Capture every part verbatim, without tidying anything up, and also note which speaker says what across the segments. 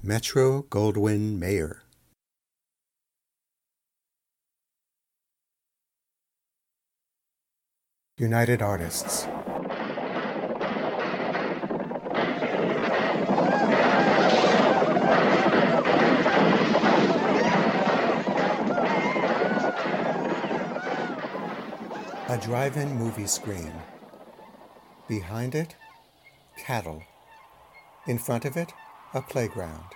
Speaker 1: Metro-Goldwyn-Mayer. United Artists. A drive-in movie screen. Behind it, cattle. In front of it, a playground.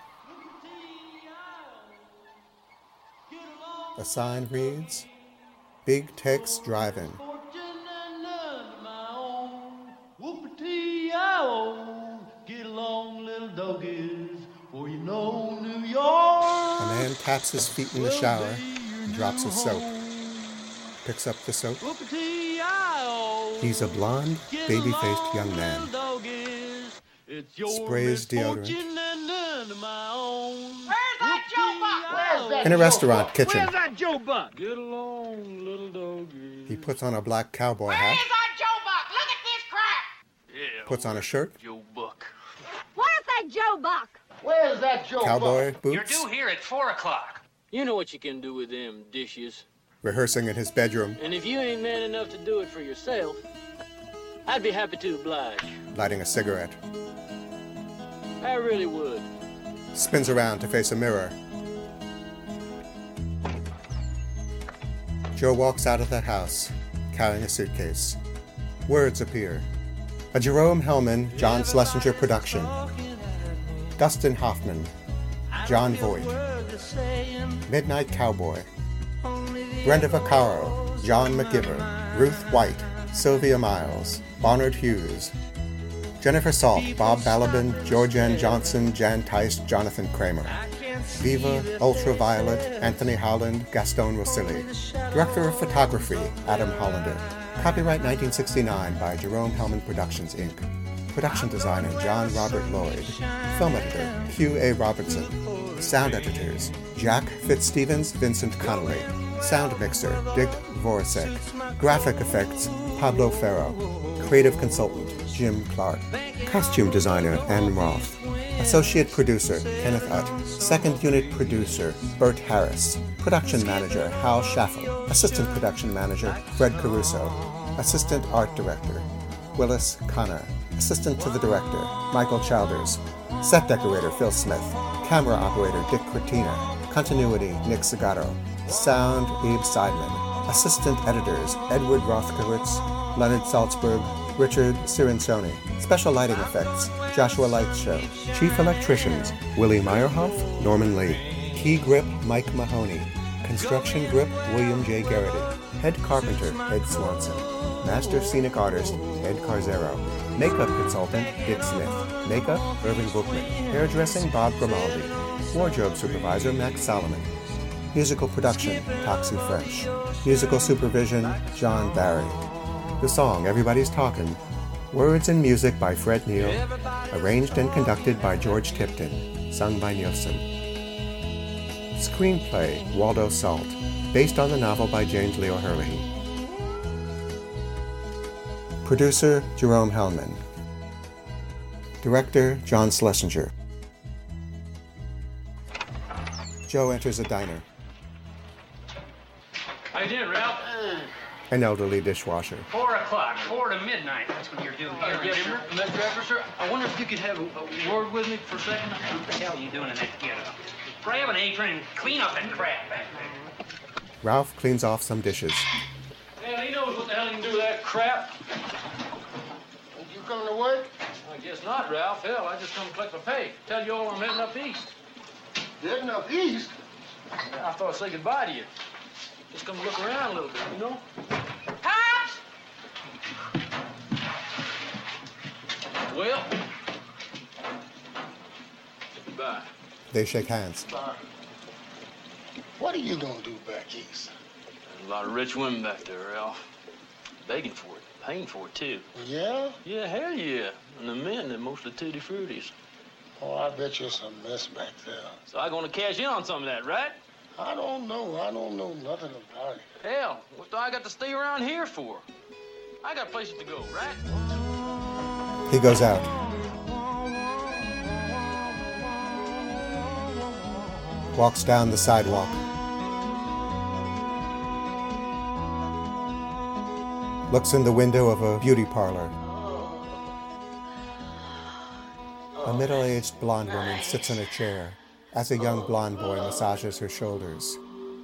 Speaker 1: The sign reads, Big Tex Drive-In.
Speaker 2: Get along, little doggies, for you know New York.
Speaker 1: A man taps his feet in the shower and drops his soap. Picks up the soap. He's a blonde, baby-faced young man. Sprays deodorant.
Speaker 3: Where's that Joe Buck? Where's that
Speaker 1: In a
Speaker 3: Joe
Speaker 1: restaurant
Speaker 3: Buck?
Speaker 1: kitchen.
Speaker 2: Where's that Joe Buck? Get along, little doggies.
Speaker 1: He puts on a black cowboy
Speaker 3: Where
Speaker 1: hat,
Speaker 3: is that Joe Buck? Look at this crap.
Speaker 2: Yeah.
Speaker 1: puts on a shirt,
Speaker 2: Joe Buck.
Speaker 4: Where's that Joe Buck?
Speaker 3: Where's that Joe
Speaker 1: cowboy
Speaker 3: Buck?
Speaker 5: You're
Speaker 1: boots,
Speaker 5: due here at four o'clock.
Speaker 6: You know what you can do with them dishes.
Speaker 1: rehearsing in his bedroom,
Speaker 6: And if you ain't man enough to do it for yourself, I'd be happy to oblige.
Speaker 1: lighting a cigarette.
Speaker 6: I really would.
Speaker 1: Spins around to face a mirror. Joe walks out of the house, carrying a suitcase. Words appear. A Jerome Hellman, John Schlesinger production. Dustin Hoffman, John Voight. Midnight Cowboy. Brenda Vaccaro, John McGiver, Ruth White, Sylvia Miles, Barnard Hughes, Jennifer Salt, Bob Balaban, George N. Johnson, Jan Tice, Jonathan Kramer. Viva, Ultraviolet, Anthony Howland, Gaston Rosilli. Director of Photography, Adam Hollander. Copyright nineteen sixty-nine by Jerome Hellman Productions, Incorporated. Production designer, John Robert Lloyd. Film editor, Hugh A. Robertson. Sound editors, Jack Fitzstevens, Vincent Connolly. Sound mixer, Dick Voracek. Graphic effects, Pablo Ferro. Creative consultant, Jim Clark. Costume designer, Ann Roth. Associate producer, Kenneth Utt. Second unit producer, Bert Harris. Production manager, Hal Schaffel. Assistant production manager, Fred Caruso. Assistant art director, Willis Connor. Assistant to the director, Michael Childers. Set decorator, Phil Smith. Camera operator, Dick Cortina. Continuity, Nick Segato. Sound, Abe Seidman. Assistant editors, Edward Rothkowitz, Leonard Salzberg, Richard Cirincione. Special lighting effects, Joshua Light Show. Chief electricians, Willie Meyerhoff, Norman Lee. Key grip, Mike Mahoney. Construction grip, William J. Garrity. Head carpenter, Ed Swanson. Master scenic artist, Ed Carzero. Makeup consultant, Dick Smith. Makeup, Irving Bookman. Hairdressing, Bob Grimaldi. Wardrobe supervisor, Max Solomon. Musical production, Toxie French. Musical supervision, John Barry. The song, Everybody's Talkin'. Words and music by Fred Neil. Arranged and conducted by George Tipton. Sung by Nielsen. Screenplay, Waldo Salt. Based on the novel by James Leo Herlihy. Producer, Jerome Hellman. Director, John Schlesinger. Joe enters a diner.
Speaker 5: How you doing, Ralph?
Speaker 1: An elderly dishwasher.
Speaker 5: Four o'clock, four to midnight. That's when you're due here,
Speaker 6: yes,
Speaker 5: remember?
Speaker 6: sir. Mister Epperson, I wonder if you could have a, a word with me for a second?
Speaker 5: What the hell are you doing in that get-up? Grab an apron and clean up that crap back there.
Speaker 1: Ralph cleans off some dishes.
Speaker 6: Hell, he knows what the hell he can do with that crap.
Speaker 3: You coming to work?
Speaker 6: I guess not, Ralph. Hell, I just come to collect my pay. Tell you all I'm heading up east.
Speaker 3: Heading up east?
Speaker 6: I thought I'd say goodbye to you. Just come look around a little bit, you know?
Speaker 3: Pops!
Speaker 6: Well, goodbye.
Speaker 1: They shake hands.
Speaker 3: What are you gonna do back east?
Speaker 6: There's a lot of rich women back there, Ralph. Begging for it, paying for it, too.
Speaker 3: Yeah?
Speaker 6: Yeah, hell yeah. And the men, they're mostly tutti fruities.
Speaker 3: Oh, I bet you're some mess back there.
Speaker 6: So I'm gonna cash in on some of that, right?
Speaker 3: I don't know. I don't know nothing about it.
Speaker 6: Hell, what do I got to stay around here for? I got places to go, right?
Speaker 1: He goes out. walks down the sidewalk. Looks in the window of a beauty parlor. A middle-aged blonde woman sits in a chair as a young blonde boy massages her shoulders.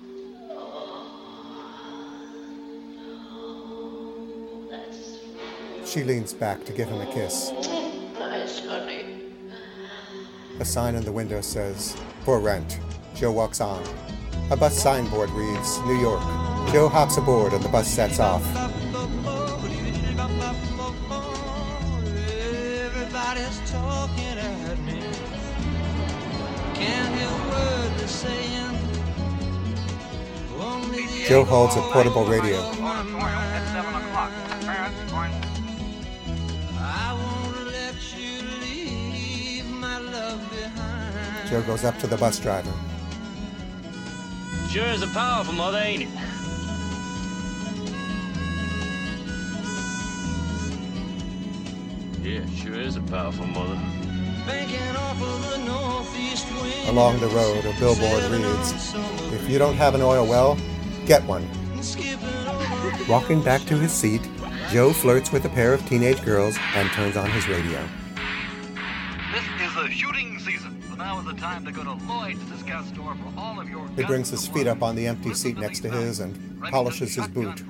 Speaker 1: She leans back to give him a kiss.
Speaker 3: Nice, honey.
Speaker 1: A sign in the window says, "For rent." Joe walks on. A bus signboard reads, "New York." Joe hops aboard and the bus sets off.
Speaker 7: Everybody's talking at me. Can't hear a word they're saying. Only the
Speaker 1: Joe holds a portable radio.
Speaker 5: At seven o'clock. Parents going.
Speaker 7: I won't let you leave my love behind.
Speaker 1: Joe goes up to the bus driver.
Speaker 6: Sure is a powerful mother, ain't it? Yeah, sure is a powerful mother.
Speaker 7: Banking off of the northeast wind.
Speaker 1: Along the road, a billboard reads, "If you don't have an oil well, get one." Walking back to his seat, Joe flirts with a pair of teenage girls and turns on his radio.
Speaker 8: This is a shooting season, so now is the time to go to Lloyd's Discount Store for all of your...
Speaker 1: He brings his feet up on the empty seat next to his and polishes his boot.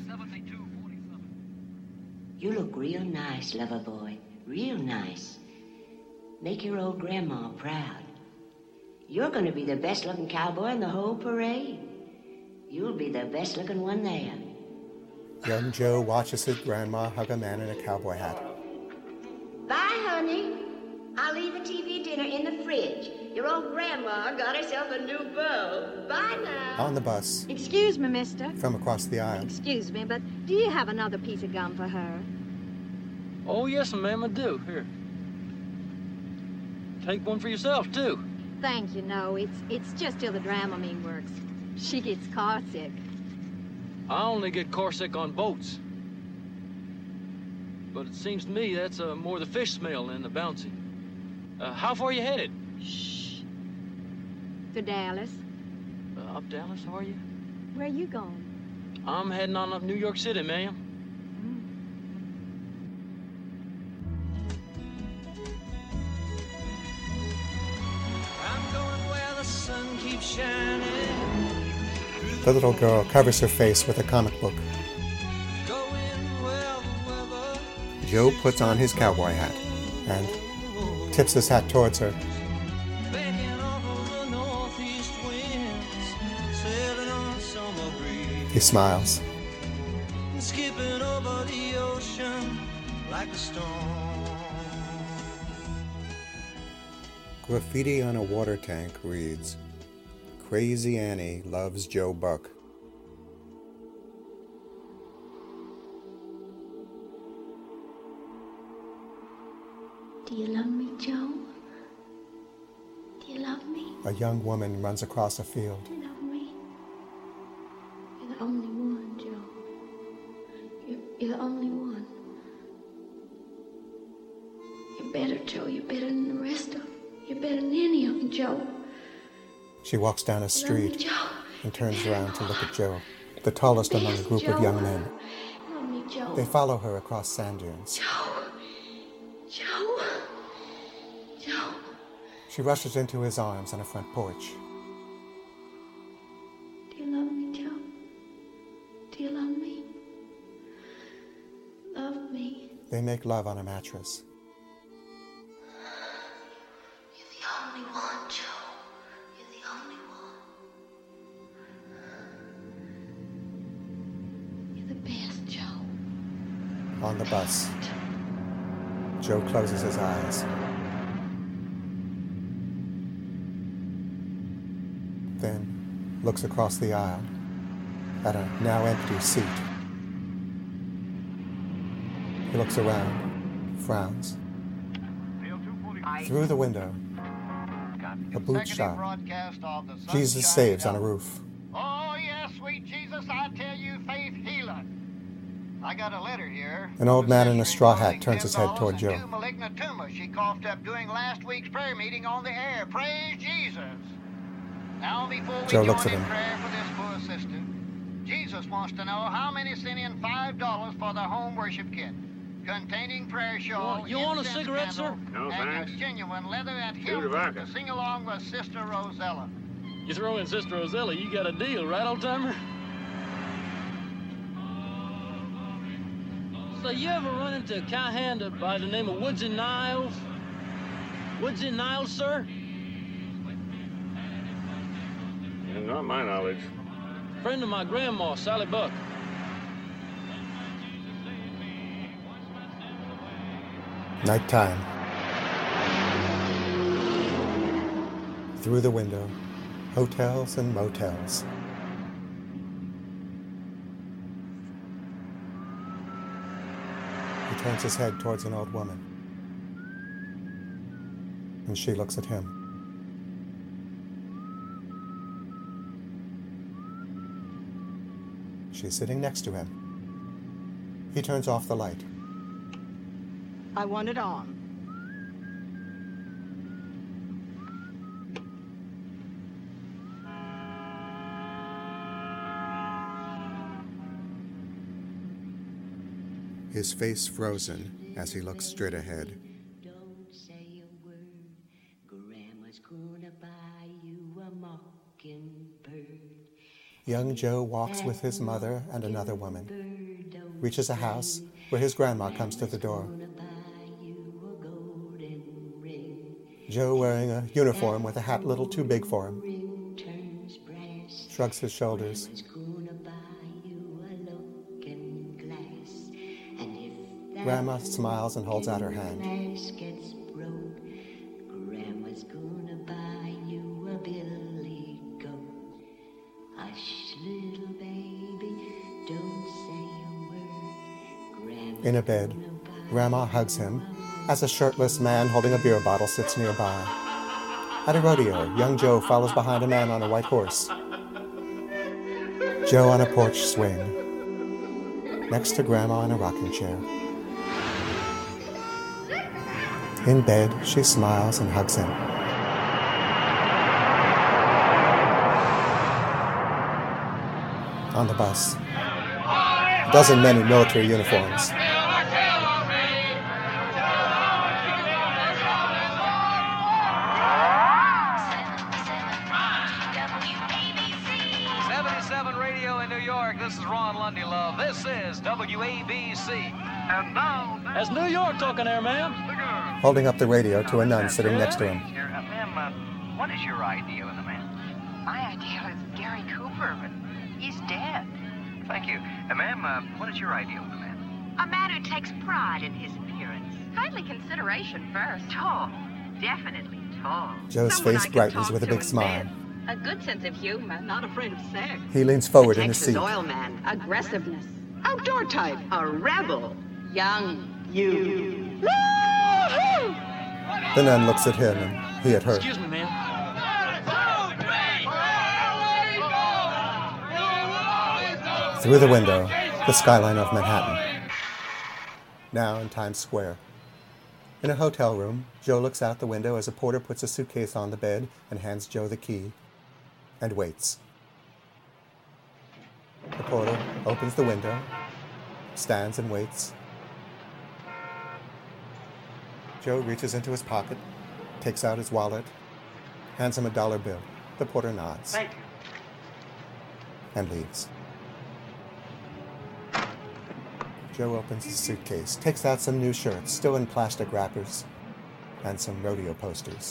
Speaker 9: You look real nice, lover boy. Real nice. Make your old grandma proud. You're gonna be the best looking cowboy in the whole parade. You'll be the best looking one there.
Speaker 1: Young Joe watches his grandma hug a man in a cowboy hat.
Speaker 9: Bye, honey. I'll leave the T V dinner in the fridge. Your old grandma got herself a new beau. Bye now.
Speaker 1: On the bus,
Speaker 4: Excuse me, mister.
Speaker 1: from across the aisle,
Speaker 4: Excuse me, but do you have another piece of gum for her?
Speaker 6: Oh, yes, ma'am, I do. Here. Take one for yourself, too.
Speaker 4: Thank you, no. It's it's just till the Dramamine works. She gets car sick.
Speaker 6: I only get car sick on boats. But it seems to me that's uh, more the fish smell than the bouncing. Uh, how far you headed?
Speaker 4: Shh. To Dallas.
Speaker 6: Uh, up Dallas, are you?
Speaker 4: Where you going?
Speaker 6: I'm heading on up New York City, ma'am.
Speaker 7: I'm going where the sun keeps shining.
Speaker 1: the little girl covers her face with a comic book.
Speaker 7: Going where the weather.
Speaker 1: Joe puts on his cowboy hat and tips his hat towards her.
Speaker 7: Banking off of the northeast winds. Sailing on summer breeze.
Speaker 1: He smiles.
Speaker 7: Skipping over the ocean like a storm.
Speaker 1: Graffiti on a water tank reads, "Crazy Annie loves Joe Buck."
Speaker 10: Do you love me, Joe? Do you love me?
Speaker 1: A young woman runs across a field.
Speaker 10: Do you love me? You're the only one, Joe. You're, you're the only one. You're better, Joe. You're better than the rest of them. You're better than any of them, Joe.
Speaker 1: She walks down a
Speaker 10: Love me,
Speaker 1: street
Speaker 10: Joe.
Speaker 1: and turns around to look at Joe, the tallest among a group of young men.
Speaker 10: Love me, Joe.
Speaker 1: They follow her across sand dunes.
Speaker 10: Joe. Joe. Joe.
Speaker 1: She rushes into his arms on a front porch.
Speaker 10: Do you love me, Joe? Do you love me? Love me.
Speaker 1: They make love on a mattress.
Speaker 10: You're the only one, Joe. You're the only one. You're the best, Joe.
Speaker 1: On the bus, Joe closes his eyes. Then looks across the aisle at a now empty seat. He looks around, frowns. Through the window, a boot shop. Jesus Saves on a roof.
Speaker 11: Oh, yes, sweet Jesus, I tell you, faith healeth. I got a letter here.
Speaker 1: An old man in a straw hat turns his head toward Joe.
Speaker 11: Two malignant tumors she coughed up during last week's prayer meeting on the air. Praise Jesus. Now, before we
Speaker 1: Joe
Speaker 11: join
Speaker 1: looks at
Speaker 11: in
Speaker 1: him.
Speaker 11: prayer for this poor sister, Jesus wants to know how many sent in five dollars for the home worship kit, containing prayer shawl,
Speaker 5: You want a
Speaker 11: incense
Speaker 5: cigarette,
Speaker 11: candle,
Speaker 5: sir?
Speaker 12: No,
Speaker 11: and
Speaker 12: thanks.
Speaker 11: a genuine leatherette
Speaker 12: Two
Speaker 11: hymn
Speaker 12: tobacco.
Speaker 11: to sing along with Sister Rosella.
Speaker 5: You throw in Sister Rosella, you got a deal, right, old timer? So you ever run into a cowhand by the name of Woodsy Niles? Woodsy Niles, sir?
Speaker 12: Yeah, not my knowledge.
Speaker 5: Friend of my grandma, Sally Buck.
Speaker 1: Nighttime. Through the window, hotels and motels. He turns his head towards an old woman, and she looks at him. She's sitting next to him. He turns off the light.
Speaker 13: I want it on.
Speaker 1: His face frozen as he looks straight ahead.
Speaker 9: Don't say a word. Grandma's gonna buy you a mockingbird.
Speaker 1: Young Joe walks with his mother and another woman, reaches a house where his grandma comes to the door. Joe, wearing a uniform with a hat a little too big for him, shrugs his shoulders. Grandma smiles and holds out her hand.
Speaker 9: Grandma's gonna buy you a billy goat. Hush, little baby, don't say a word. Grandma's
Speaker 1: In a bed, Grandma hugs him as a shirtless man holding a beer bottle sits nearby. At a rodeo, young Joe follows behind a man on a white horse. Joe on a porch swing, next to Grandma in a rocking chair. In bed, she smiles and hugs him. On the bus, a dozen men in military uniforms.
Speaker 8: seventy-seven Radio in New York. This is Ron Lundy Love. This is W A B C. And now,
Speaker 5: That's New York talking there, ma'am.
Speaker 1: Holding up the radio to a nun sitting next to him.
Speaker 8: Here, uh, ma'am, uh, what is your idea of the man?
Speaker 14: My idea is Gary Cooper, but he's dead.
Speaker 8: Thank you. Uh, ma'am, uh, what is your idea of the man?
Speaker 14: A man who takes pride in his appearance. Kindly consideration first. Tall. Definitely tall.
Speaker 1: Joe's
Speaker 14: Someone I
Speaker 1: face
Speaker 14: can
Speaker 1: brightens
Speaker 14: talk
Speaker 1: with a
Speaker 14: to
Speaker 1: big
Speaker 14: in
Speaker 1: smile.
Speaker 14: bed. A good sense of humor, not afraid of sex.
Speaker 1: He leans forward
Speaker 14: a
Speaker 1: in his
Speaker 14: Texas
Speaker 1: seat.
Speaker 14: oil man. Aggressiveness. Outdoor type. A rebel. Young. You. Woo-hoo!
Speaker 1: The nun looks at him and he at her.
Speaker 5: Excuse me, ma'am.
Speaker 1: Through the window, the skyline of Manhattan. Now in Times Square. In a hotel room, Joe looks out the window as a porter puts a suitcase on the bed and hands Joe the key, and waits. The porter opens the window, stands and waits. Joe reaches into his pocket, takes out his wallet, hands him a dollar bill. The porter nods.
Speaker 5: Thank you.
Speaker 1: And leaves. Joe opens his suitcase, takes out some new shirts, still in plastic wrappers, and some rodeo posters.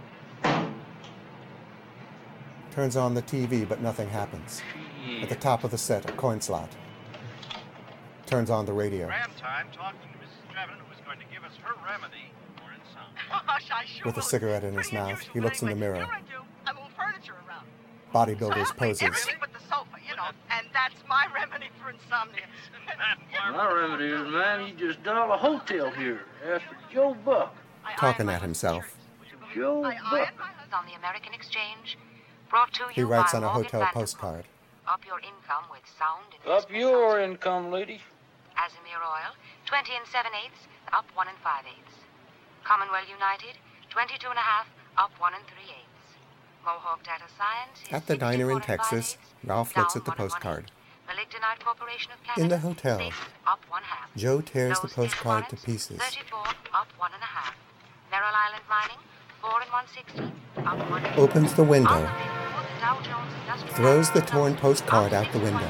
Speaker 1: Turns on the T V, but nothing happens. At the top of the set, a coin slot. Turns on the radio.
Speaker 15: Ram time talking to Missus Trevin, who is going to give us her remedy for insomnia.
Speaker 14: Gosh, I sure
Speaker 1: With a
Speaker 14: will.
Speaker 1: cigarette in his
Speaker 14: Pretty
Speaker 1: mouth,
Speaker 14: unusual
Speaker 1: he looks in the
Speaker 14: anyway.
Speaker 1: mirror.
Speaker 14: Here I do. I move furniture around.
Speaker 1: Bodybuilders poses.
Speaker 14: Everything but the sofa, you know. And that's my remedy for insomnia.
Speaker 16: My remedy is, man, you just dial a hotel here. Ask for Joe Buck.
Speaker 1: Talking at himself.
Speaker 16: Joe Buck.
Speaker 14: On the American Exchange, brought to
Speaker 1: He
Speaker 14: you
Speaker 1: writes
Speaker 14: by
Speaker 1: on a
Speaker 14: Morgan
Speaker 1: hotel
Speaker 14: Vanderbilt.
Speaker 1: postcard.
Speaker 14: Up your income with sound and
Speaker 16: Up your income, lady.
Speaker 14: Azimir Oil, twenty and seven eighths, up one and five eighths. Commonwealth United, twenty-two and a half, up one and three eighths. Mohawk Data Science.
Speaker 1: At the diner in Texas, Ralph looks at the postcard.
Speaker 14: Maligdanite Corporation of Canada.
Speaker 1: In the hotel,
Speaker 14: Up one half.
Speaker 1: Joe tears the
Speaker 14: Nose
Speaker 1: postcard to
Speaker 14: Steel
Speaker 1: pieces.
Speaker 14: thirty-four, up one and a half. Merrill Island Mining, four and one sixty, up one.
Speaker 1: Opens the window.
Speaker 14: Put the Dow Jones Industrial
Speaker 1: Throws the torn postcard out the window.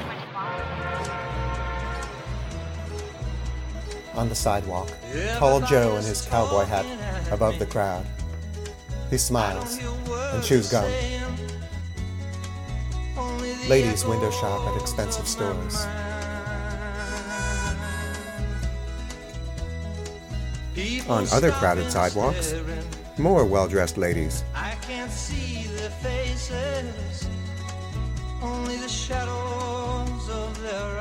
Speaker 1: On the sidewalk, tall Joe in his cowboy hat above the crowd. He smiles and chews gum. Ladies window shop at expensive stores. On other crowded sidewalks, more well-dressed ladies.
Speaker 7: I can't see their faces, only the shadows of their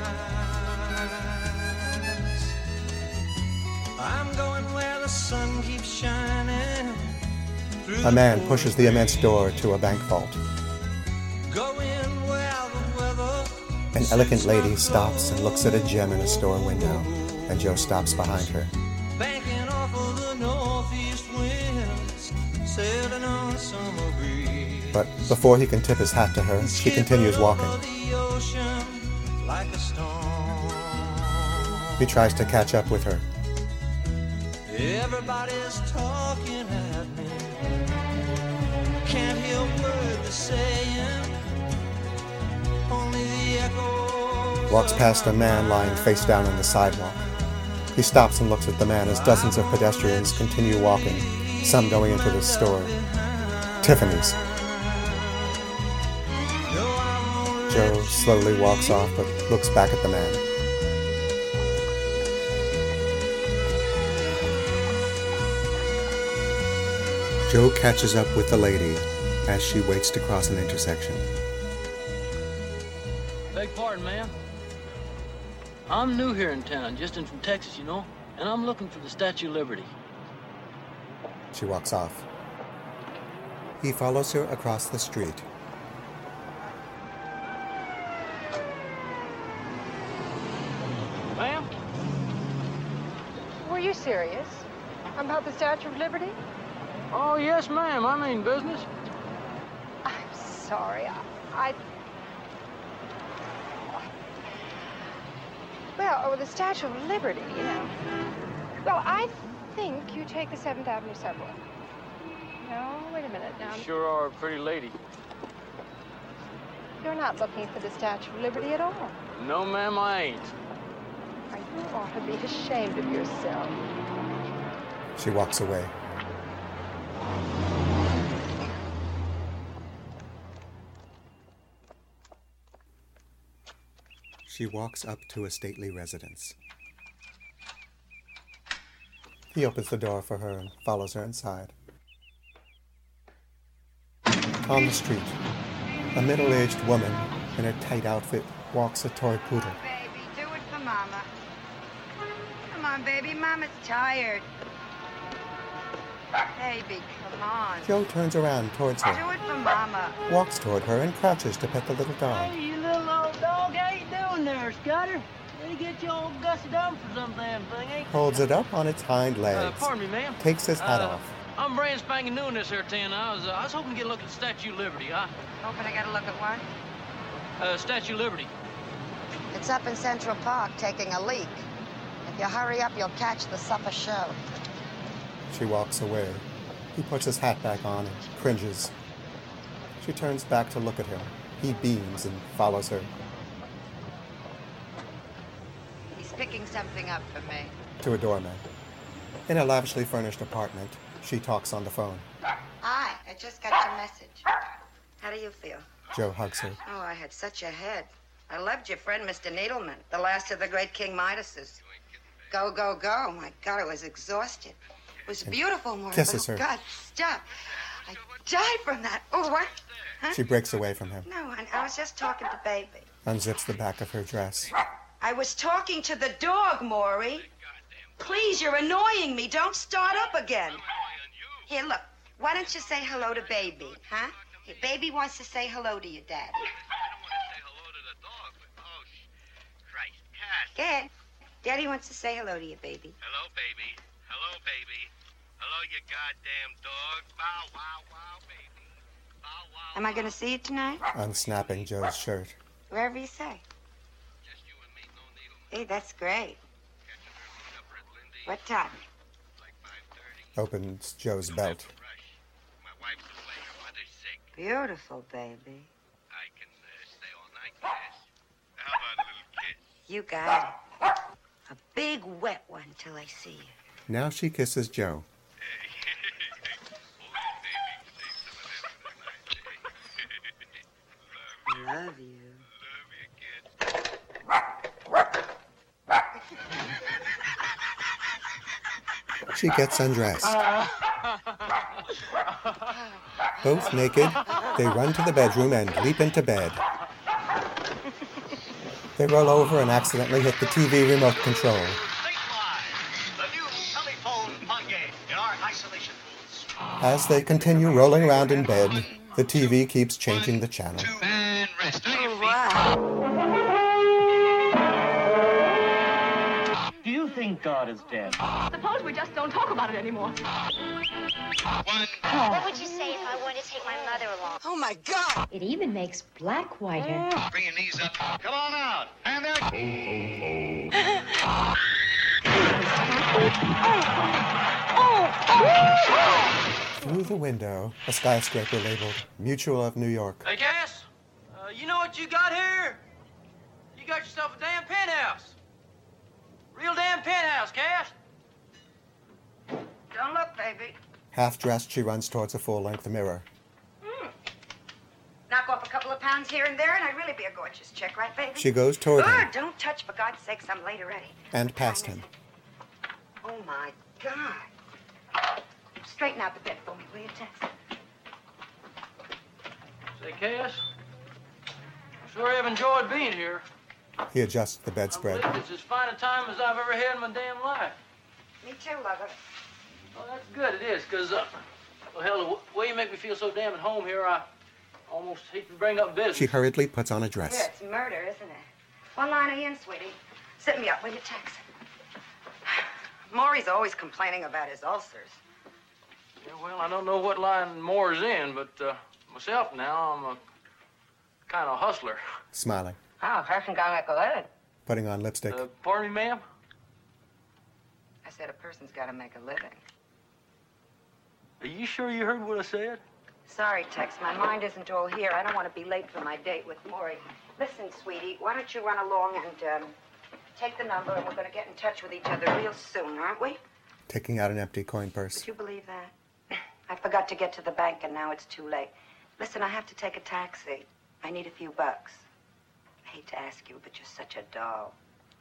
Speaker 7: eyes. I'm going where the sun keeps shining.
Speaker 1: A man pushes the immense door to a bank vault.
Speaker 7: Going where the weather.
Speaker 1: An elegant lady stops and looks at a gem in a store window, and Joe stops behind her.
Speaker 7: Banking off of the northeast winds, sailing on summer breeze.
Speaker 1: But before he can tip his hat to her, she continues walking.
Speaker 7: The ocean like a storm.
Speaker 1: He tries to catch up with her.
Speaker 7: Everybody's talking at me. Can't hear a word they're saying. Only the echo.
Speaker 1: Walks past a man lying face down on the sidewalk. He stops and looks at the man as dozens of pedestrians continue walking, some going into the store. Tiffany's. Joe slowly walks off but looks back at the man. Joe catches up with the lady as she waits to cross an intersection.
Speaker 5: Beg pardon, ma'am. I'm new here in town, just in from Texas, you know, and I'm looking for the Statue of Liberty.
Speaker 1: She walks off. He follows her across the street.
Speaker 5: Ma'am?
Speaker 17: Were you serious about the Statue of Liberty?
Speaker 5: Oh, yes, ma'am. I mean business.
Speaker 17: I'm sorry. I... I... Well, oh, the Statue of Liberty, you know. Well, I think you take the seventh Avenue subway. No, wait a minute now.
Speaker 5: You sure are a pretty lady.
Speaker 17: You're not looking for the Statue of Liberty at all.
Speaker 5: No, ma'am, I ain't.
Speaker 17: Why, you ought to be ashamed of yourself.
Speaker 1: She walks away. She walks up to a stately residence. He opens the door for her and follows her inside. On the street, a middle-aged woman in a tight outfit walks a toy poodle.
Speaker 18: Baby, do it for Mama. Come on, baby, Mama's tired. Baby, come on.
Speaker 1: Joe turns around towards her,
Speaker 18: Do it for Mama.
Speaker 1: walks toward her, and crouches to pet the little dog.
Speaker 5: Hey, you little old dog, how you doing there, Scudder? You get you all gussied up for some damn thing, ain't you?
Speaker 1: Holds it up on its hind legs.
Speaker 5: Uh, pardon me, ma'am.
Speaker 1: Takes his hat
Speaker 5: Uh,
Speaker 1: off.
Speaker 5: I'm brand spanking new in this here town. I was, uh, I was hoping to get a look at the Statue of Liberty, huh?
Speaker 18: Hoping I get a look at what?
Speaker 5: Uh, Statue of Liberty.
Speaker 18: It's up in Central Park taking a leak. If you hurry up, you'll catch the supper show.
Speaker 1: She walks away. He puts his hat back on and cringes. She turns back to look at him. He beams and follows her.
Speaker 18: He's picking something up for me.
Speaker 1: To a doorman. In a lavishly furnished apartment, she talks on the phone.
Speaker 18: Hi, I just got your message. How do you feel?
Speaker 1: Joe hugs her.
Speaker 18: Oh, I had such a head. I loved your friend, Mister Needleman, the last of the great King Midases. Go, go, go. My God, I was exhausted. It was beautiful, Maura.
Speaker 1: kisses
Speaker 18: but,
Speaker 1: her.
Speaker 18: Oh, God, stop. I died from that. Oh, what? Huh?
Speaker 1: She breaks away from him,
Speaker 18: No, I, I was just talking to Baby.
Speaker 1: unzips the back of her dress.
Speaker 18: I was talking to the dog, Maury. Please, you're annoying me. Don't start up again. Here, look. Why don't you say hello to Baby, huh? Hey, Baby wants to say hello to your daddy. Go ahead. Daddy wants to say hello to you, baby.
Speaker 15: Hello, baby. Hello, baby. Hello, you goddamn dog. Bow, wow, wow, baby. Bow,
Speaker 18: Am I going to see you tonight?
Speaker 1: Unsnapping Joe's shirt.
Speaker 18: Wherever you say. Hey, that's great. What time?
Speaker 1: Opens Joe's belt.
Speaker 18: Beautiful, baby.
Speaker 8: I can uh, stay all night, Cass. How about a little kiss?
Speaker 18: You got it. A big wet one till I see you.
Speaker 1: Now she kisses Joe.
Speaker 18: Love you.
Speaker 1: She gets undressed. Both naked, they run to the bedroom and leap into bed. They roll over and accidentally hit the T V remote control.
Speaker 8: The new telephone fungi in our isolation booths.
Speaker 1: As they continue rolling around in bed, the T V keeps changing the channel.
Speaker 8: And rest.
Speaker 18: Oh, wow.
Speaker 19: Do you think God is dead?
Speaker 17: Suppose we just don't talk about it anymore.
Speaker 20: What would you say if I wanted to take my mother along?
Speaker 18: Oh, my God.
Speaker 9: It even makes black whiter.
Speaker 8: Bring your knees up. Come on out. And there.
Speaker 1: Through the window, a skyscraper labeled Mutual of New York.
Speaker 5: Hey, Cass, uh, you know what you got here? You got yourself a damn penthouse. Real damn penthouse, Cass.
Speaker 18: Don't look, baby.
Speaker 1: Half-dressed, she runs towards a full-length mirror.
Speaker 18: Mm. Knock off a couple of pounds here and there, and I'd really be a gorgeous chick, right, baby?
Speaker 1: She goes toward him.
Speaker 18: Ugh, don't touch, for God's sakes, I'm late already.
Speaker 1: And past him.
Speaker 18: Oh, my God. Straighten out the bed for me, will you, Tex?
Speaker 5: Say, Cass, I sure have enjoyed being here.
Speaker 1: He adjusts the bedspread.
Speaker 5: I believe it's as fine a time as I've ever had in my damn life.
Speaker 18: Me too, lover.
Speaker 5: Well, that's good, it is, because, uh, well, hell, the way you make me feel so damn at home here, I almost hate to bring up business.
Speaker 1: She hurriedly puts on a dress.
Speaker 18: Yeah, it's murder, isn't it? One line in, sweetie. Sit me up, will you, Tex? Maury's always complaining about his ulcers.
Speaker 5: Yeah, well, I don't know what line Moore's in, but uh, myself now, I'm a kind of hustler.
Speaker 1: Smiling.
Speaker 18: Oh, person got like a lead.
Speaker 1: Putting on lipstick.
Speaker 5: Uh, pardon me, ma'am?
Speaker 18: I said a person's got to make a living.
Speaker 5: Are you sure you heard what I said?
Speaker 18: Sorry, Tex, my mind isn't all here. I don't want to be late for my date with Maury. Listen, sweetie, why don't you run along and um, take the number, and we're going to get in touch with each other real soon, aren't we?
Speaker 1: Taking out an empty coin purse.
Speaker 18: Would you believe that? I forgot to get to the bank, and now it's too late. Listen, I have to take a taxi. I need a few bucks. I hate to ask you, but you're such a doll.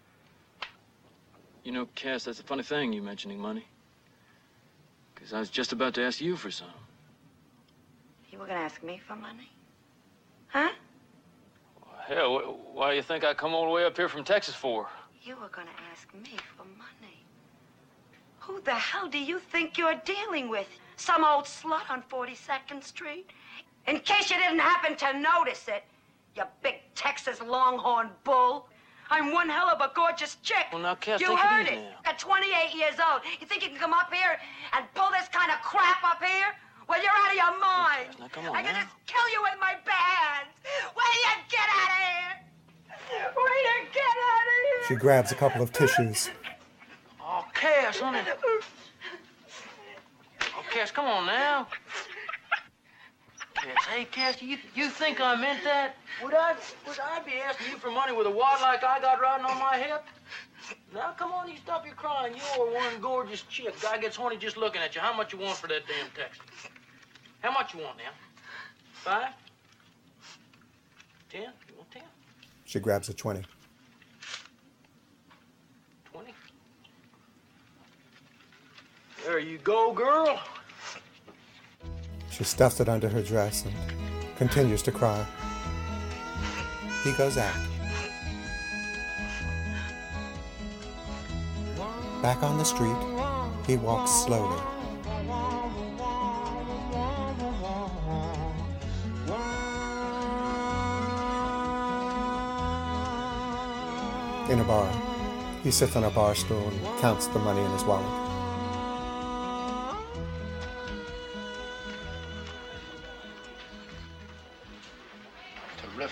Speaker 6: You know, Cass, that's a funny thing, you mentioning money. Because I was just about to ask you for some.
Speaker 18: You were going to ask me for money? Huh?
Speaker 6: Hell, wh- why do you think I come all the way up here from Texas for?
Speaker 18: You were going to ask me for money. Who the hell do you think you're dealing with? Some old slut on forty-second Street? In case you didn't happen to notice it, you big Texas longhorn bull. I'm one hell of a gorgeous chick.
Speaker 6: Well, now, Cass,
Speaker 18: you
Speaker 6: take
Speaker 18: heard
Speaker 6: it
Speaker 18: it.
Speaker 6: easy now.
Speaker 18: At twenty-eight years old, you think you can come up here and pull this kind of crap up here? Well, you're out of your mind.
Speaker 6: Now, come on,
Speaker 18: I can
Speaker 6: now.
Speaker 18: just kill you with my bare hands. Where do you get out of here? Where do you get out of here?
Speaker 1: She grabs a couple of tissues.
Speaker 5: Oh, Cass, honey. Oh, Cass, come on now. Cass, hey, Cass, you, you think I meant that? Would I, would I be asking you for money with a wad like I got riding on my hip? Now, come on, you stop your crying. You're one gorgeous chick. Guy gets horny just looking at you. How much you want for that damn taxi? How much you want now? Five? Ten? You want ten?
Speaker 1: She grabs a twenty.
Speaker 5: Twenty? There you go, girl.
Speaker 1: She stuffs it under her dress and continues to cry. He goes out. Back on the street, he walks slowly. In a bar, he sits on a bar stool and counts the money in his wallet.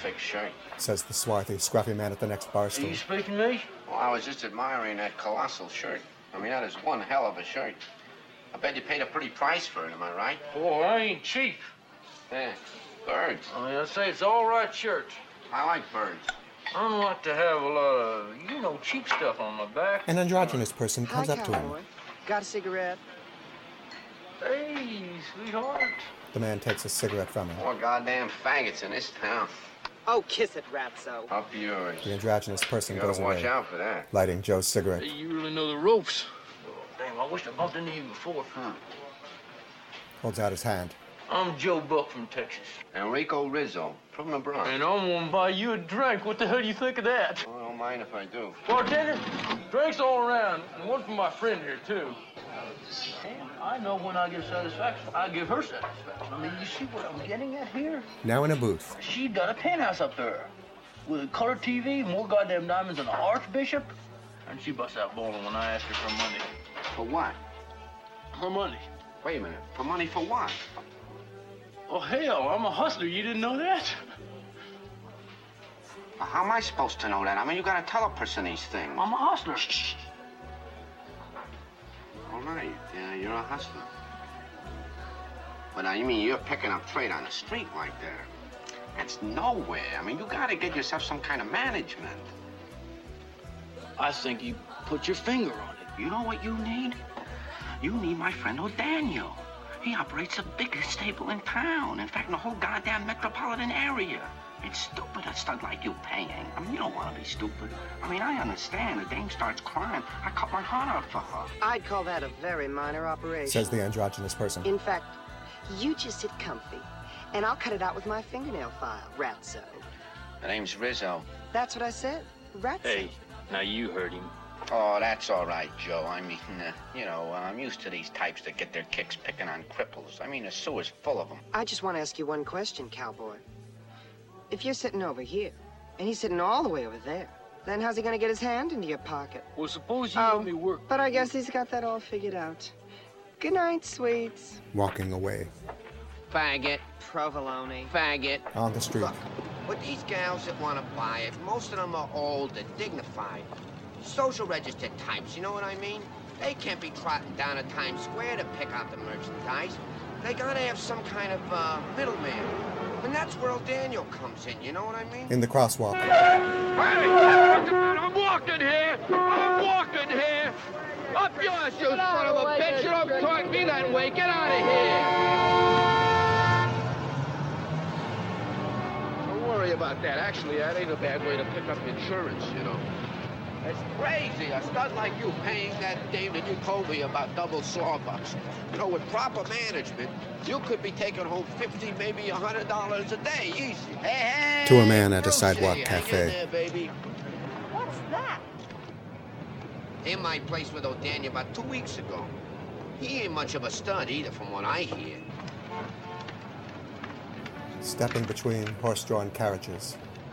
Speaker 21: take a shirt.
Speaker 1: Says the swarthy, scruffy man at the next bar
Speaker 16: Are
Speaker 1: stool.
Speaker 16: you speaking to me?
Speaker 21: Well, I was just admiring that colossal shirt. I mean, that is one hell of a shirt. I bet you paid a pretty price for it, am I right?
Speaker 16: Oh, I ain't cheap.
Speaker 21: Yeah, birds.
Speaker 16: I mean, I say it's all right shirt.
Speaker 21: I like birds.
Speaker 16: I don't like to have a lot of, you know, cheap stuff on my back.
Speaker 1: An androgynous person comes
Speaker 13: Hi,
Speaker 1: up to him.
Speaker 13: cowboy. Got a cigarette?
Speaker 16: Hey, sweetheart.
Speaker 1: The man takes a cigarette from him.
Speaker 21: More goddamn faggots in this town.
Speaker 13: Oh, kiss it, Ratso.
Speaker 21: Up yours.
Speaker 1: The androgynous person
Speaker 21: You gotta
Speaker 1: goes
Speaker 21: watch
Speaker 1: away,
Speaker 21: out for that.
Speaker 1: lighting Joe's cigarette.
Speaker 16: Hey, you really know the ropes. Oh, damn, I wish I bumped into you before.
Speaker 21: Huh.
Speaker 1: Holds out his hand.
Speaker 16: I'm Joe Buck from Texas.
Speaker 21: Enrico Rizzo, from the Bronx.
Speaker 16: And I'm gonna buy you a drink. What the hell do you think of that?
Speaker 21: Well, I don't mind if I do.
Speaker 16: Bartender, drinks all around, and one for my friend here, too. And I know when I give satisfaction, I give her satisfaction. I mean, you see what I'm getting at here?
Speaker 1: Now in a booth.
Speaker 16: She got a penthouse up there with a color T V, more goddamn diamonds than an archbishop. And she busts out bawling when I ask her for money.
Speaker 21: For what?
Speaker 16: Her money.
Speaker 21: Wait a minute. For money for what?
Speaker 16: Oh, hell, I'm a hustler. You didn't know that?
Speaker 21: Well, how am I supposed to know that? I mean, you gotta tell a person these things.
Speaker 16: I'm a hustler.
Speaker 21: All right, yeah, you're a hustler. But uh, you mean you're picking up trade on the street like that? That's nowhere. I mean, you gotta get yourself some kind of management.
Speaker 16: I think you put your finger on it.
Speaker 21: You know what you need? You need my friend O'Daniel. He operates the biggest stable in town. In fact, in the whole goddamn metropolitan area. It's stupid a stud like you paying. I mean, you don't want to be stupid. I mean, I understand. The dame starts crying. I cut my heart out for her.
Speaker 13: I'd call that a very minor operation.
Speaker 1: Says the androgynous person.
Speaker 13: In fact, you just sit comfy, and I'll cut it out with my fingernail file, Ratso.
Speaker 21: The name's Rizzo.
Speaker 13: That's what I said, Ratso.
Speaker 6: Hey, now you heard him.
Speaker 21: Oh, that's all right, Joe. I mean, uh, you know, uh, I'm used to these types that get their kicks picking on cripples. I mean, the sewer's full of them.
Speaker 13: I just want to ask you one question, cowboy. If you're sitting over here, and he's sitting all the way over there, then how's he going to get his hand into your pocket?
Speaker 16: Well, suppose you
Speaker 13: Oh,
Speaker 16: let me work.
Speaker 13: but I guess he's got that all figured out. Good night, sweets.
Speaker 1: Walking away.
Speaker 22: Faggot.
Speaker 13: Provolone.
Speaker 22: Faggot.
Speaker 1: On the street.
Speaker 22: Look, with these gals that want to buy it, most of them are old and dignified. Social registered types, you know what I mean? They can't be trotting down to Times Square to pick out the merchandise. They gotta have some kind of uh, middleman. And that's where O'Daniel comes in, you know what I mean?
Speaker 1: In the crosswalk.
Speaker 16: Hey, I'm walking here. I'm walking here. Up yours, you son of a bitch. You don't talk to me that way. Get out of here. Don't worry about that. Actually, that ain't a bad way to pick up insurance, you know.
Speaker 22: It's crazy, a stud like you paying that dame that you told me about double sawbucks. You know, with proper management, you could be taking home fifty, maybe a hundred dollars a day, easy. Hey, hey,
Speaker 1: To a man at a
Speaker 22: I'll
Speaker 1: sidewalk
Speaker 22: see you.
Speaker 1: cafe.
Speaker 22: Hang in there, baby.
Speaker 13: What's that?
Speaker 22: In my place with O'Daniel about two weeks ago. He ain't much of a stud either, from what I hear.
Speaker 1: Stepping between horse-drawn carriages.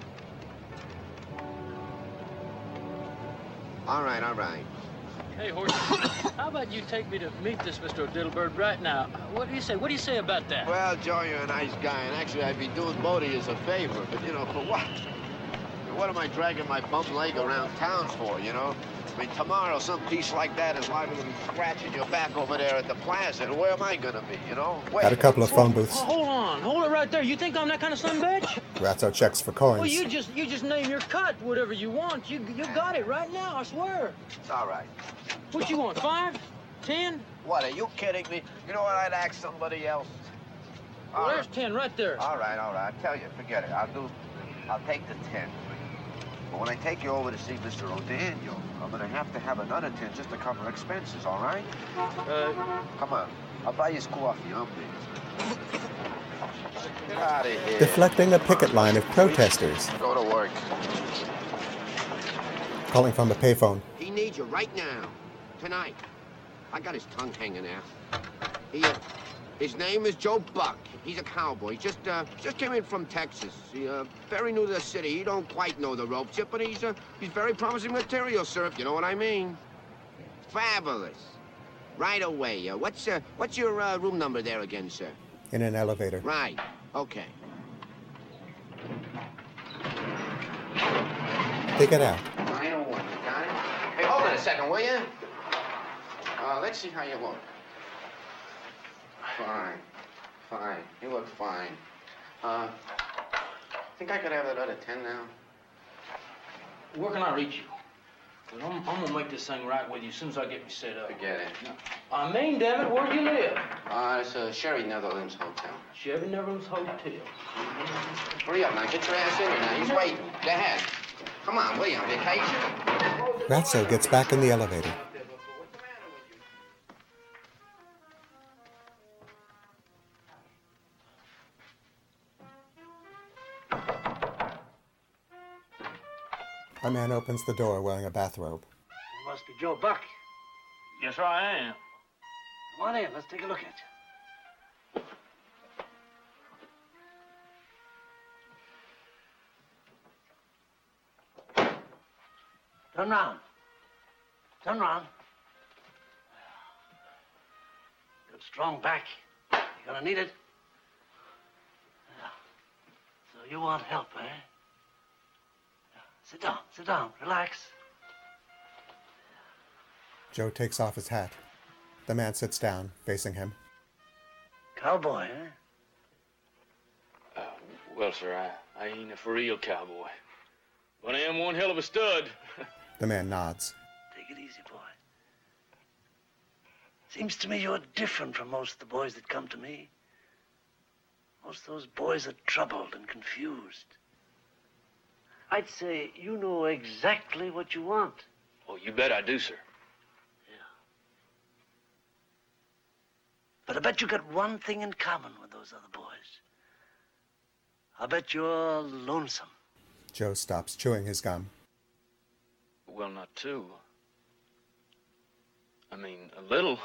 Speaker 22: All right, all right.
Speaker 16: Hey, Horse, how about you take me to meet this Mister O'Dittlebird right now? What do you say? What do you say about that?
Speaker 22: Well, Joe, you're a nice guy, and actually I'd be doing both of you a favor, but, you know, for what? What am I dragging my bum leg around town for, you know? I mean, tomorrow some piece like that is liable to be scratching your back over there at the plaza, and where am I gonna be, you know? Wait.
Speaker 1: At a couple of phone booths.
Speaker 16: Oh, hold on. Hold it right there. You think I'm that kind of son bitch?
Speaker 1: Ratso checks for
Speaker 16: Well,
Speaker 1: coins.
Speaker 16: you just you just name your cut, whatever you want. You you got it right now, I swear.
Speaker 22: It's all right.
Speaker 16: What you want, five? Ten?
Speaker 22: What, are you kidding me? You know what, I'd ask somebody else.
Speaker 16: Well,
Speaker 22: All
Speaker 16: there's
Speaker 22: right.
Speaker 16: ten right there.
Speaker 22: All right, all right. I tell you, forget it. I'll do, I'll take the ten. But when I take you over to see Mister O'Daniel, I'm gonna have to have another ten just to cover expenses, all right?
Speaker 16: Uh,
Speaker 22: Come on. I'll buy you coffee. I'm big. Get out of here.
Speaker 1: Deflecting a picket line of protesters.
Speaker 22: Go to work.
Speaker 1: Calling from a payphone.
Speaker 22: He needs you right now. Tonight. I got his tongue hanging out. He, uh, his name is Joe Buck. He's a cowboy. He just, uh, just came in from Texas. He, uh, very new to the city. He don't quite know the ropes yet, but he's, uh, he's very promising material, sir, if you know what I mean. Fabulous. Right away. Uh, what's, uh, what's your, uh, room number there again, sir?
Speaker 1: In an elevator.
Speaker 22: Right. Okay.
Speaker 1: They get out.
Speaker 22: nine oh one, you got it? Hey, hold it a second, will you? Uh, let's see how you look. Fine. Fine. You look fine. Uh, think I could have that other ten now?
Speaker 5: Where can I reach you? 'Cause I'm, I'm gonna make this thing right with you as soon as I get me set up.
Speaker 22: Forget it.
Speaker 5: I mean, damn it, where do you live?
Speaker 22: Uh, it's a Sherry Netherlands Hotel.
Speaker 5: Chevy Netherlands Hotel.
Speaker 22: Hurry up now. Get your ass in here now. He's waiting. Go ahead. Come on, will you? On vacation?
Speaker 1: Ratso gets back in the elevator. A man opens the door wearing a bathrobe.
Speaker 2: You must be Joe Buck.
Speaker 5: Yes, sir, I am.
Speaker 2: Come on in. Let's take a look at you. Turn round. Turn round. Good strong back. You're gonna need it. Yeah. So you want help, eh? Yeah. Sit down, sit down, relax.
Speaker 1: Joe takes off his hat. The man sits down, facing him.
Speaker 2: Cowboy, eh?
Speaker 6: Uh, well, sir, I, I ain't a for real cowboy. But I am one hell of a stud.
Speaker 1: The man nods.
Speaker 2: Take it easy, boy. Seems to me you're different from most of the boys that come to me. Most of those boys are troubled and confused. I'd say you know exactly what you want.
Speaker 6: Oh, you bet I do, sir.
Speaker 2: But I bet you got one thing in common with those other boys. I bet you're lonesome.
Speaker 1: Joe stops chewing his gum.
Speaker 6: Well, not too. I mean, a little.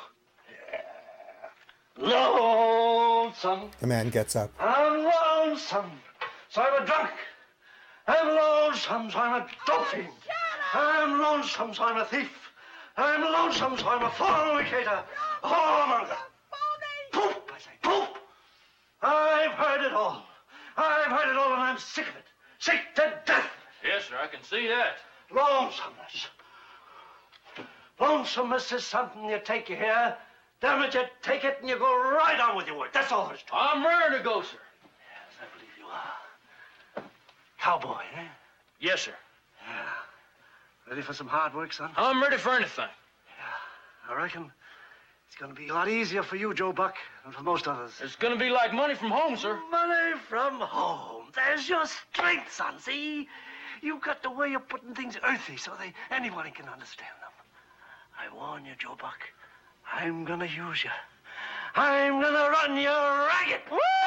Speaker 2: Lonesome.
Speaker 1: The man gets up.
Speaker 2: I'm lonesome, so I'm a drunk. I'm lonesome, so I'm a dope fiend. I'm lonesome, so I'm a thief. I'm lonesome, so I'm a fornicator, a whoremonger. Poop, I say, poop. I've heard it all. I've heard it all, and I'm sick of it. Sick to death.
Speaker 5: Yes, sir, I can see that.
Speaker 2: Lonesomeness. Lonesomeness is something you take you here. Damn it, you take it and you go right on with your work. That's all there's to it.
Speaker 5: I'm ready to go, sir.
Speaker 2: Yes, I believe you are. Cowboy, eh?
Speaker 5: Yes, sir.
Speaker 2: Yeah. Ready for some hard work, son?
Speaker 5: I'm ready for anything.
Speaker 2: I reckon it's going to be a lot easier for you, Joe Buck, than for most others.
Speaker 5: It's going to be like money from home, sir.
Speaker 2: Money from home. There's your strength, son, see? You've got the way of putting things earthy so they anybody can understand them. I warn you, Joe Buck, I'm going to use you. I'm going to run you ragged.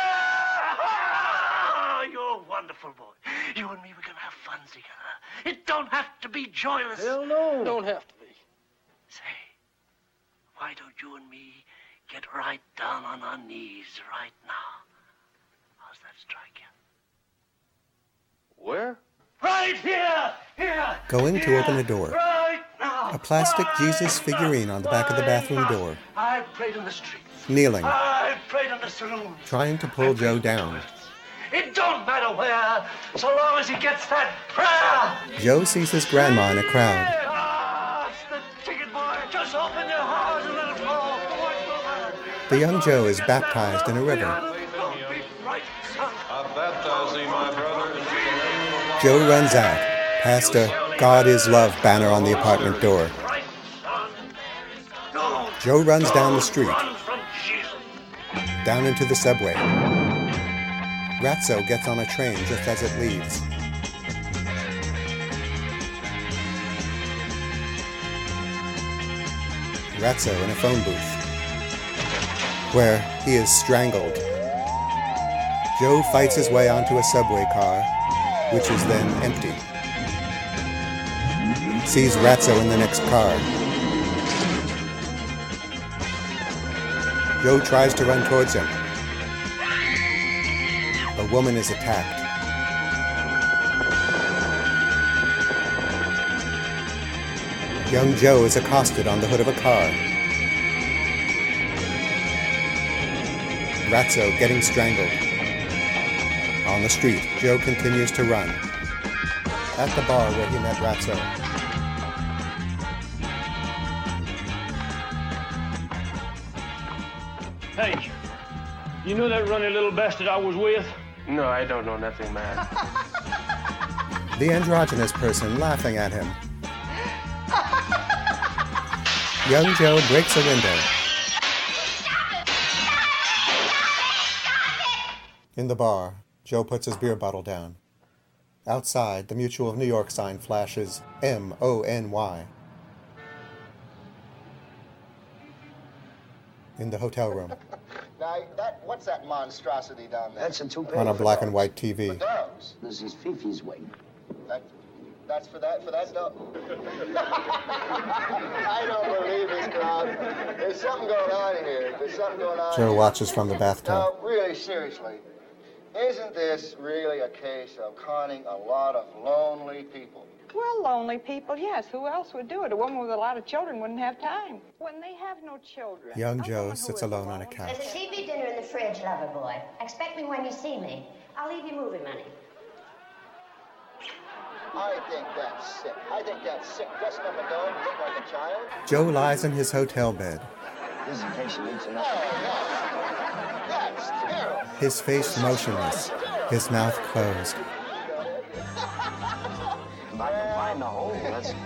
Speaker 2: You're a wonderful boy. You and me, we're going to have fun together. It don't have to be joyless.
Speaker 5: Hell no. Don't have to be.
Speaker 2: Say, why don't you and me get right down on our knees right now? How's that strike you?
Speaker 6: Where?
Speaker 2: Right here! Here!
Speaker 1: Going to open a door.
Speaker 2: Right now!
Speaker 1: A plastic
Speaker 2: right
Speaker 1: Jesus figurine on the back of the bathroom door.
Speaker 2: I've prayed in the streets.
Speaker 1: Kneeling.
Speaker 2: I've prayed in the saloons.
Speaker 1: Trying to pull Joe down.
Speaker 2: It don't matter where, so long as he gets that prayer.
Speaker 1: Joe sees his grandma in a crowd.
Speaker 2: Ah, it's the ticket, boy. Just open your heart and let it flow.
Speaker 1: The young Joe is baptized in a river. Joe runs out, past a God is Love banner on the apartment door. Joe runs down the street, down into the subway. Ratso gets on a train just as it leaves. Ratso in a phone booth, where he is strangled. Joe fights his way onto a subway car, which is then empty. Sees Ratso in the next car. Joe tries to run towards him. A woman is attacked. Young Joe is accosted on the hood of a car. Ratso getting strangled. On the street, Joe continues to run. at the bar where he met Ratso.
Speaker 16: Hey, you know that runny little bastard I was with?
Speaker 3: No, I don't know nothing, man.
Speaker 1: The androgynous person laughing at him. Young Joe breaks a window. In the bar, Joe puts his beer bottle down. Outside, the Mutual of New York sign flashes M O N Y. In the hotel room,
Speaker 11: Now, that, what's that monstrosity down there?
Speaker 4: That's a toupee.
Speaker 1: on a black and white T V.
Speaker 11: For dogs.
Speaker 4: This is Fifi's wig.
Speaker 11: That, that's for that, for that dog. I don't believe this crowd. There's something going on here. There's something going on
Speaker 1: Joe
Speaker 11: here.
Speaker 1: watches from the bathtub.
Speaker 11: No, really, seriously. Isn't this really a case of conning a lot of lonely people?
Speaker 23: Well, lonely people, yes. Who else would do it? A woman with a lot of children wouldn't have time. When they have no children.
Speaker 1: Young Joe sits alone on a couch.
Speaker 9: There's a T V dinner in the fridge, lover boy. Expect me when you see me. I'll leave you movie money.
Speaker 11: I think that's sick. I think that's sick. Dressing up a dog and look like a child.
Speaker 1: Joe lies in his hotel bed,
Speaker 4: This is in case you need to know.
Speaker 11: Oh, no. That's terrible.
Speaker 1: his face motionless, his mouth closed.
Speaker 4: If I can find the hole, that's...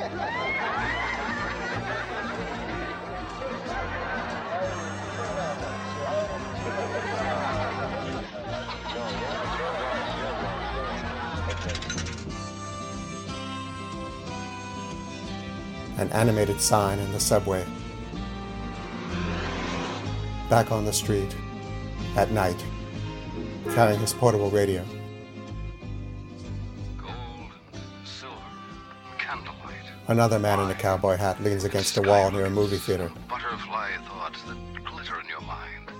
Speaker 1: An animated sign in the subway. Back on the street, at night, carrying his portable radio. Another man in a cowboy hat leans against a wall near a movie theater.
Speaker 8: Butterfly thoughts that glitter in your mind.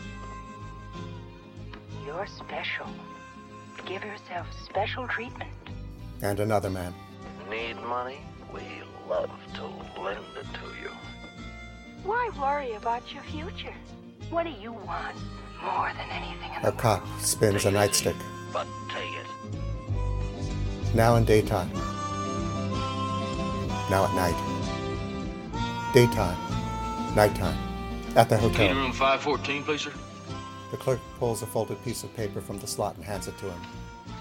Speaker 14: You're special. Give yourself special treatment.
Speaker 1: And another man.
Speaker 21: Need money? We love to lend it to you.
Speaker 14: Why worry about your future? What do you want more than anything in
Speaker 1: A cop spins a nightstick.
Speaker 21: But take it.
Speaker 1: Now in daytime. Now at night. Daytime. Nighttime. At the
Speaker 6: Meeting
Speaker 1: hotel.
Speaker 6: room five fourteen, please, sir.
Speaker 1: The clerk pulls a folded piece of paper from the slot and hands it to him.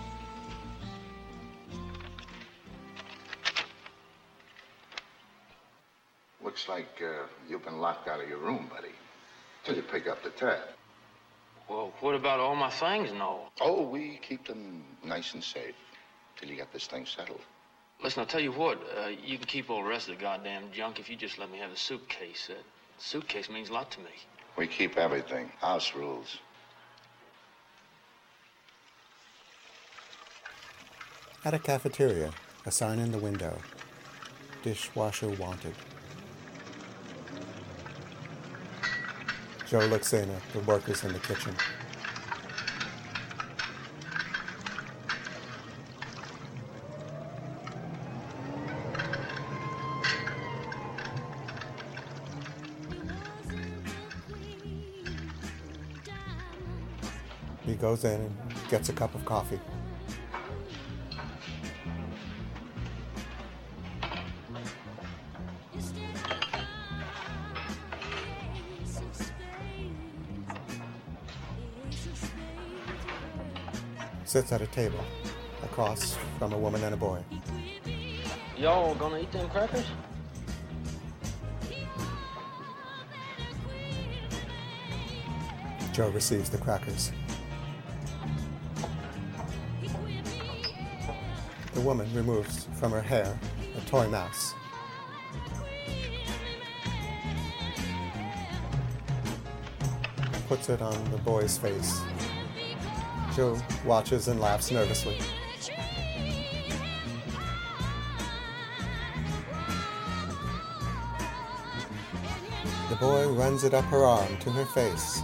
Speaker 24: Looks like uh, you've been locked out of your room, buddy. Till you pick up the tab.
Speaker 6: Well, what about all my things and all?
Speaker 24: Oh, we keep them nice and safe till you get this thing settled.
Speaker 6: Listen, I'll tell you what. Uh, you can keep all the rest of the goddamn junk if you just let me have the suitcase. That suitcase means a lot to me.
Speaker 24: We keep everything. House rules.
Speaker 1: At a cafeteria, a sign in the window. Dishwasher wanted. Joe looks in at the workers in the kitchen. He goes in and gets a cup of coffee. Sits at a table across from a woman and a boy.
Speaker 5: Y'all gonna eat them crackers?
Speaker 1: Joe receives the crackers. The woman removes from her hair a toy mouse. Puts it on the boy's face. Joe watches and laughs nervously. The boy runs it up her arm to her face.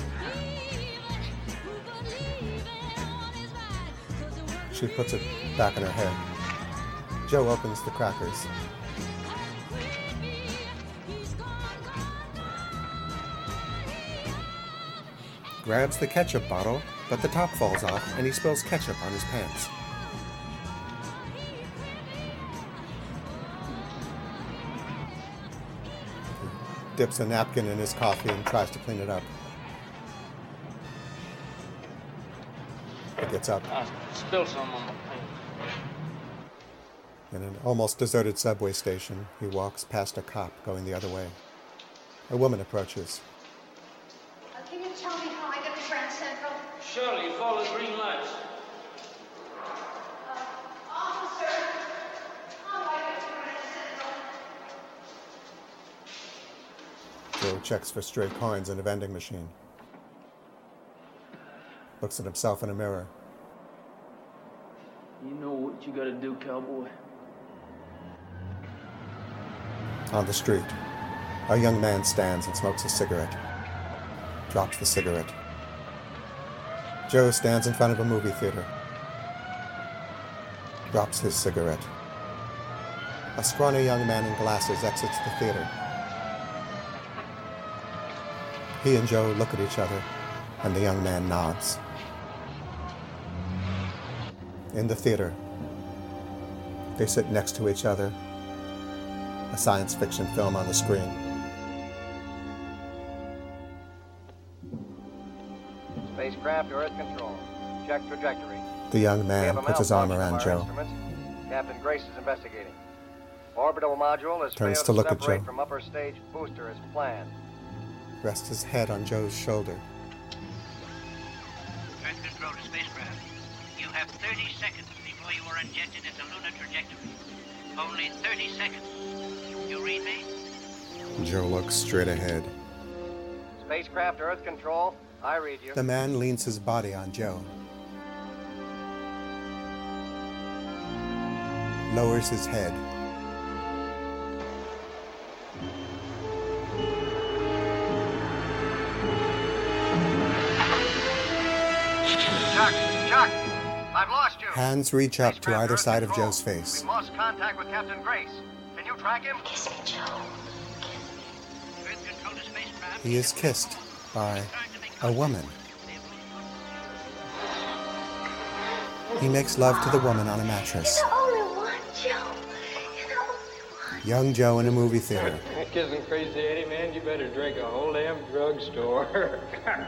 Speaker 1: She puts it back in her hair. Joe opens the crackers. Grabs the ketchup bottle, but the top falls off and he spills ketchup on his pants. dips a napkin in his coffee and tries to clean it up. He gets up.
Speaker 5: I spilled some on my pants.
Speaker 1: In an almost deserted subway station, he walks past a cop going the other way. A woman approaches.
Speaker 20: Uh, can you tell me how I get to Grand Central?
Speaker 5: Shirley, you follow the green lights.
Speaker 20: Uh, officer, how do I get to Grand Central?
Speaker 1: Joe checks for stray coins in a vending machine. Looks at himself in a mirror.
Speaker 5: You know what you gotta do, cowboy.
Speaker 1: On the street, a young man stands and smokes a cigarette. Drops the cigarette. Joe stands in front of a movie theater. Drops his cigarette. A scrawny young man in glasses exits the theater. He and Joe look at each other, and the young man nods. In the theater, they sit next to each other, a science fiction film on the screen.
Speaker 7: Spacecraft to Earth control. Check trajectory.
Speaker 1: The young
Speaker 7: We
Speaker 1: man
Speaker 7: have a
Speaker 1: puts his arm
Speaker 7: malfunction
Speaker 1: around
Speaker 7: of our
Speaker 1: Joe.
Speaker 7: instruments. Captain Grace is investigating. Orbital module has
Speaker 1: Turns
Speaker 7: failed
Speaker 1: to look at
Speaker 7: separate
Speaker 1: Joe.
Speaker 7: from upper stage booster as planned.
Speaker 1: Rests his head on Joe's shoulder.
Speaker 10: Earth control to spacecraft. You have thirty seconds before you are injected into lunar trajectory. Only thirty seconds. You read me?
Speaker 1: Joe looks straight ahead.
Speaker 7: Spacecraft to Earth control. I read you.
Speaker 1: The man leans his body on Joe. Lowers his head.
Speaker 7: Chuck, Chuck, I've lost you.
Speaker 1: Hands reach up to
Speaker 7: Spacecraft
Speaker 1: either
Speaker 7: Earth
Speaker 1: side of
Speaker 7: control.
Speaker 1: Joe's face.
Speaker 7: We've lost contact with Captain Grace. Can you track him?
Speaker 20: Kiss me, Joe.
Speaker 10: Earth control to spacecraft.
Speaker 1: He is kissed by a woman. He makes love to the woman on a mattress.
Speaker 20: You're the only one, Joe. You're the only
Speaker 1: Young Joe in a movie theater.
Speaker 16: Kissing crazy Eddie, man, you better drink a whole damn drugstore.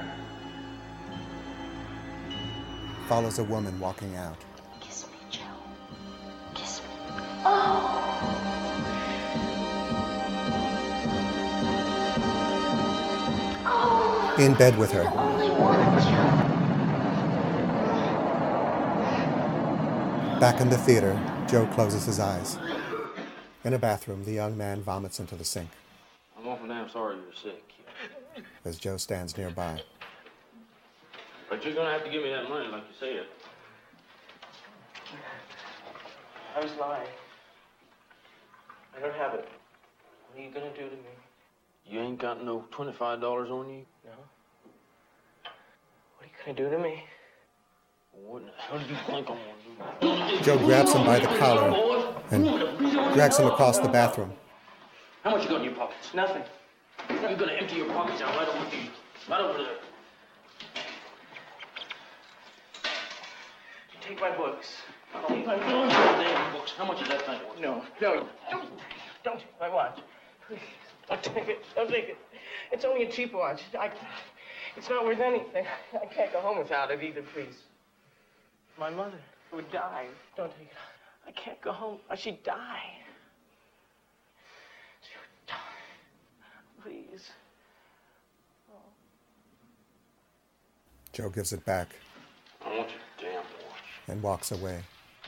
Speaker 1: Follows a woman walking out.
Speaker 20: Kiss me, Joe. Kiss me. Oh! Oh!
Speaker 1: In bed with her.
Speaker 20: Only one, Joe.
Speaker 1: Back in the theater, Joe closes his eyes. In a bathroom, the young man vomits into the sink.
Speaker 5: I'm awful damn sorry you're sick.
Speaker 1: As Joe stands nearby.
Speaker 5: But you're gonna have to give me that money like you said. I was lying. I don't have it. What are you gonna do to me? You ain't got no twenty-five dollars on you? No. What are you gonna do to me? What the hell do you think I'm gonna do?
Speaker 1: Joe grabs him by the collar and drags him across the bathroom.
Speaker 5: How much you got in your pockets? Nothing. You're gonna empty your pockets out right over here. Right over there. Take my books. Take my damn books. How much is that thing worth? No, no. Don't, don't take my watch. Please, don't take it. Don't take it. It's only a cheap watch. I, it's not worth anything. I can't go home without it either, please. My mother would die. Don't take it. I can't go home. She'd die. She would die. Please. Oh.
Speaker 1: Joe gives it back
Speaker 5: I want your damn watch.
Speaker 1: and walks away.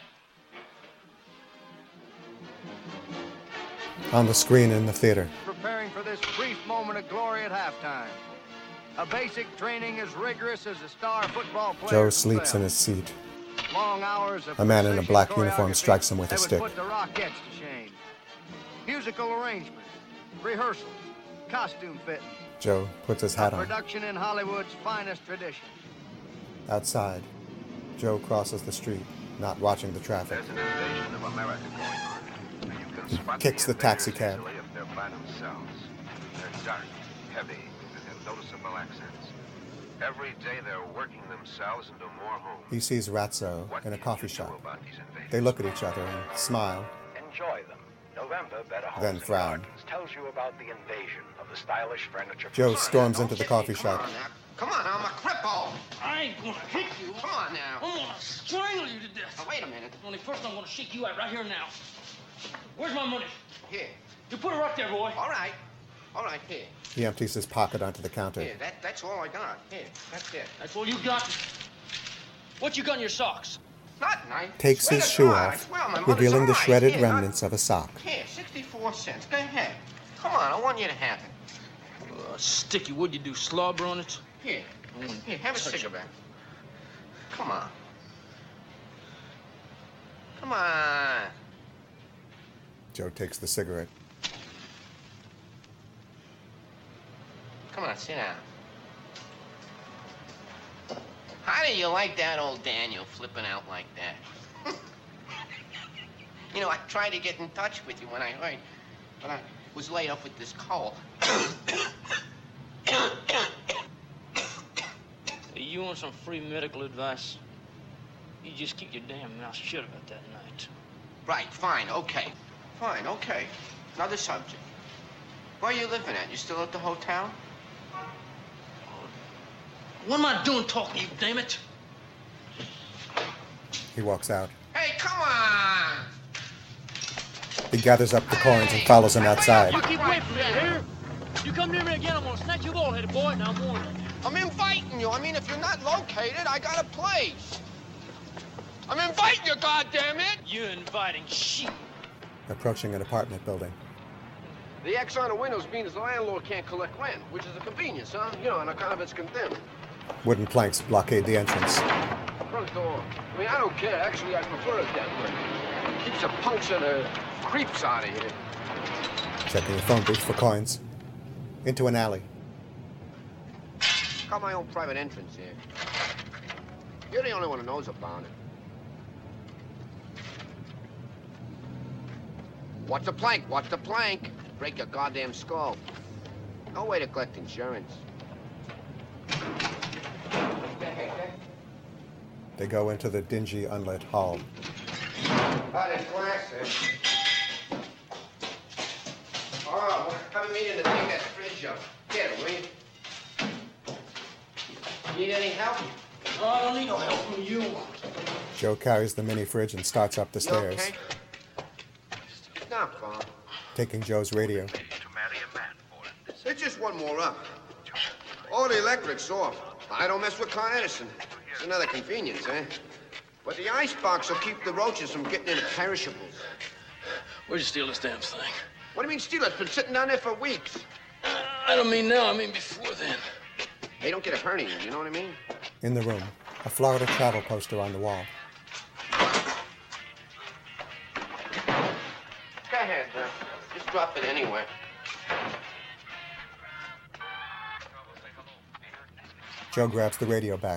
Speaker 1: On the screen in the theater,
Speaker 11: Preparing for this brief moment of glory at halftime. A basic training as rigorous as a star football player.
Speaker 1: Joe sleeps in his seat.
Speaker 11: Long hours of
Speaker 1: A man in a
Speaker 11: precision
Speaker 1: black uniform
Speaker 11: choreography
Speaker 1: strikes him with a
Speaker 11: that would
Speaker 1: stick.
Speaker 11: put the Rockettes to shame. Musical arrangements, rehearsals, costume fitting.
Speaker 1: Joe puts his hat
Speaker 11: A
Speaker 1: on.
Speaker 11: production in Hollywood's finest tradition.
Speaker 1: Outside, Joe crosses the street, not watching the traffic.
Speaker 24: There's an invasion of America going on. And you can
Speaker 1: He
Speaker 24: spot
Speaker 1: kicks the taxi
Speaker 24: invaders
Speaker 1: cab.
Speaker 24: easily if they're by themselves. They're dark, heavy, and have noticeable accents. Every day they're working themselves into more homes.
Speaker 1: He sees Ratso in a coffee shop. They look at each other and smile.
Speaker 24: Enjoy them. November Better Homes
Speaker 1: Then
Speaker 24: and
Speaker 1: frown.
Speaker 24: Gardens tells you about the invasion of the stylish furniture.
Speaker 1: Joe
Speaker 24: from
Speaker 1: storms
Speaker 24: China.
Speaker 1: into the coffee shop.
Speaker 22: Come on, I'm a cripple.
Speaker 5: I ain't gonna hit you.
Speaker 22: Come on now.
Speaker 5: I'm gonna strangle you to death.
Speaker 22: Now, wait a minute.
Speaker 5: Only first I'm gonna shake you out right here now. Where's my money?
Speaker 22: Here.
Speaker 5: You put her up there, boy.
Speaker 22: All right. All right, here.
Speaker 1: He empties his pocket onto the counter.
Speaker 22: Here, that, that's all I got. Here, that's it.
Speaker 5: That's all you got? What you got in your socks?
Speaker 22: Nothing. I
Speaker 1: Takes
Speaker 22: swear
Speaker 1: his
Speaker 22: to
Speaker 1: shoe
Speaker 22: God, I
Speaker 1: off,
Speaker 22: swear on my mother's
Speaker 1: revealing the
Speaker 22: eyes.
Speaker 1: shredded
Speaker 22: Here,
Speaker 1: remnants of a sock.
Speaker 22: Here, sixty-four cents. Go ahead. Come on, I want you to have it.
Speaker 5: Uh, sticky, what'd you do, slobber on it?
Speaker 22: Here. Here, have a cigarette. Come on. Come on.
Speaker 1: Joe takes the cigarette.
Speaker 22: Come on, sit down. How do you like that old Daniel flipping out like that? You know, I tried to get in touch with you when I heard, but I was laid up with this cold.
Speaker 5: You want some free medical advice? You just keep your damn mouth shut about that night.
Speaker 22: Right, fine, okay. Fine, okay. Another subject. Where are you living at? You still at the hotel?
Speaker 5: What am I doing talking to you, damn it?
Speaker 1: He walks out.
Speaker 22: Hey, come on!
Speaker 1: He gathers up the coins and follows him outside.
Speaker 5: You keep away from me, here. You come near me again, I'm gonna snatch your ball-headed boy, and I'm warning you.
Speaker 22: I'm inviting you. I mean, if you're not located, I got a place. I'm inviting you, goddammit!
Speaker 5: You're inviting shit.
Speaker 1: Approaching an apartment building.
Speaker 22: The X on the windows means the landlord can't collect rent, which is a convenience, huh? You know, on account of it's condemned.
Speaker 1: Wooden planks blockade the entrance.
Speaker 22: Front door. I mean, I don't care. Actually, I prefer it that way. Keeps the punks and the creeps out of here.
Speaker 1: Checking the phone booth for coins. Into an alley.
Speaker 22: Got my own private entrance here. You're the only one who knows about it. What's a plank? What's the plank? Break your goddamn skull. No way to collect insurance.
Speaker 1: They go into the dingy, unlit hall.
Speaker 22: Oh, there's glass there. Oh, I've been meaning to take that fridge up. Get it, will you? Need any help?
Speaker 5: No, I don't need no help from you.
Speaker 1: Joe carries the mini fridge and starts up the
Speaker 22: You
Speaker 1: stairs.
Speaker 22: okay? Not far.
Speaker 1: Taking Joe's radio.
Speaker 22: There's just one more up. Oh, the electric's off. I don't mess with Con Edison. It's another convenience, eh? But the icebox will keep the roaches from getting into perishables.
Speaker 5: Where'd you steal this damn thing?
Speaker 22: What do you mean steal it? It's been sitting down there for weeks.
Speaker 5: I don't mean now, I mean before then.
Speaker 22: They don't get a hernia, you know what I mean?
Speaker 1: In the room, a Florida travel poster on the wall.
Speaker 22: Go ahead, uh, just drop it anyway.
Speaker 1: Joe grabs the radio back.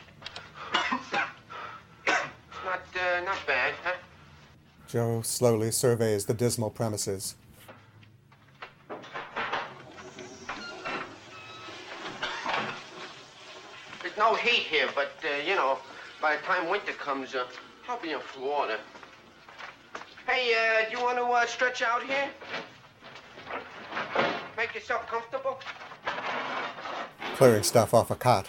Speaker 22: Not, uh, not bad, huh?
Speaker 1: Joe slowly surveys the dismal premises.
Speaker 22: There's no heat here, but, uh, you know, by the time winter comes, uh, I'll be in Florida. Hey, uh, do you want to uh, stretch out here? Make yourself comfortable?
Speaker 1: Clearing stuff off a cot.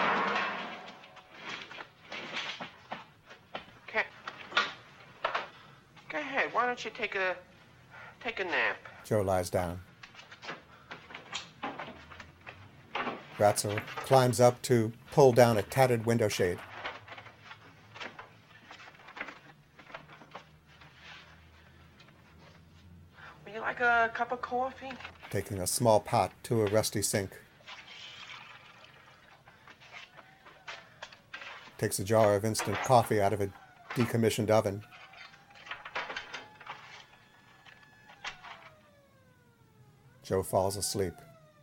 Speaker 22: Okay. Go ahead. Why don't you take a take a nap?
Speaker 1: Joe lies down. Ratzel climbs up to pull down a tattered window shade.
Speaker 22: Would you like a cup of coffee?
Speaker 1: Taking a small pot to a rusty sink. Takes a jar of instant coffee out of a decommissioned oven. Joe falls asleep.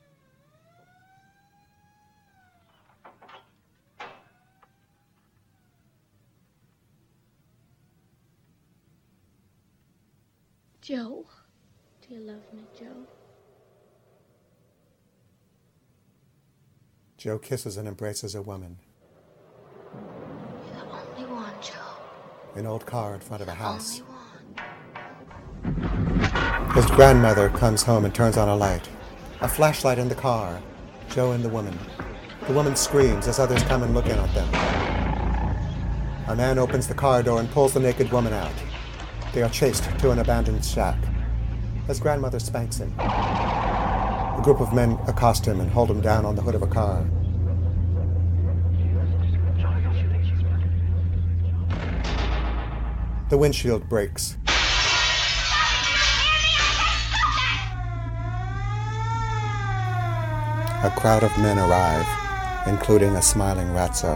Speaker 20: Joe, do you love me, Joe?
Speaker 1: Joe kisses and embraces a woman.
Speaker 20: You're the only one, Joe.
Speaker 1: An old car in front of a house.
Speaker 20: Only one.
Speaker 1: His grandmother comes home and turns on a light. A flashlight in the car. Joe and the woman. The woman screams as others come and look in at them. A man opens the car door and pulls the naked woman out. They are chased to an abandoned shack. His grandmother spanks him. A group of men accost him and hold him down on the hood of a car. The windshield breaks. A crowd of men arrive, including a smiling Ratso.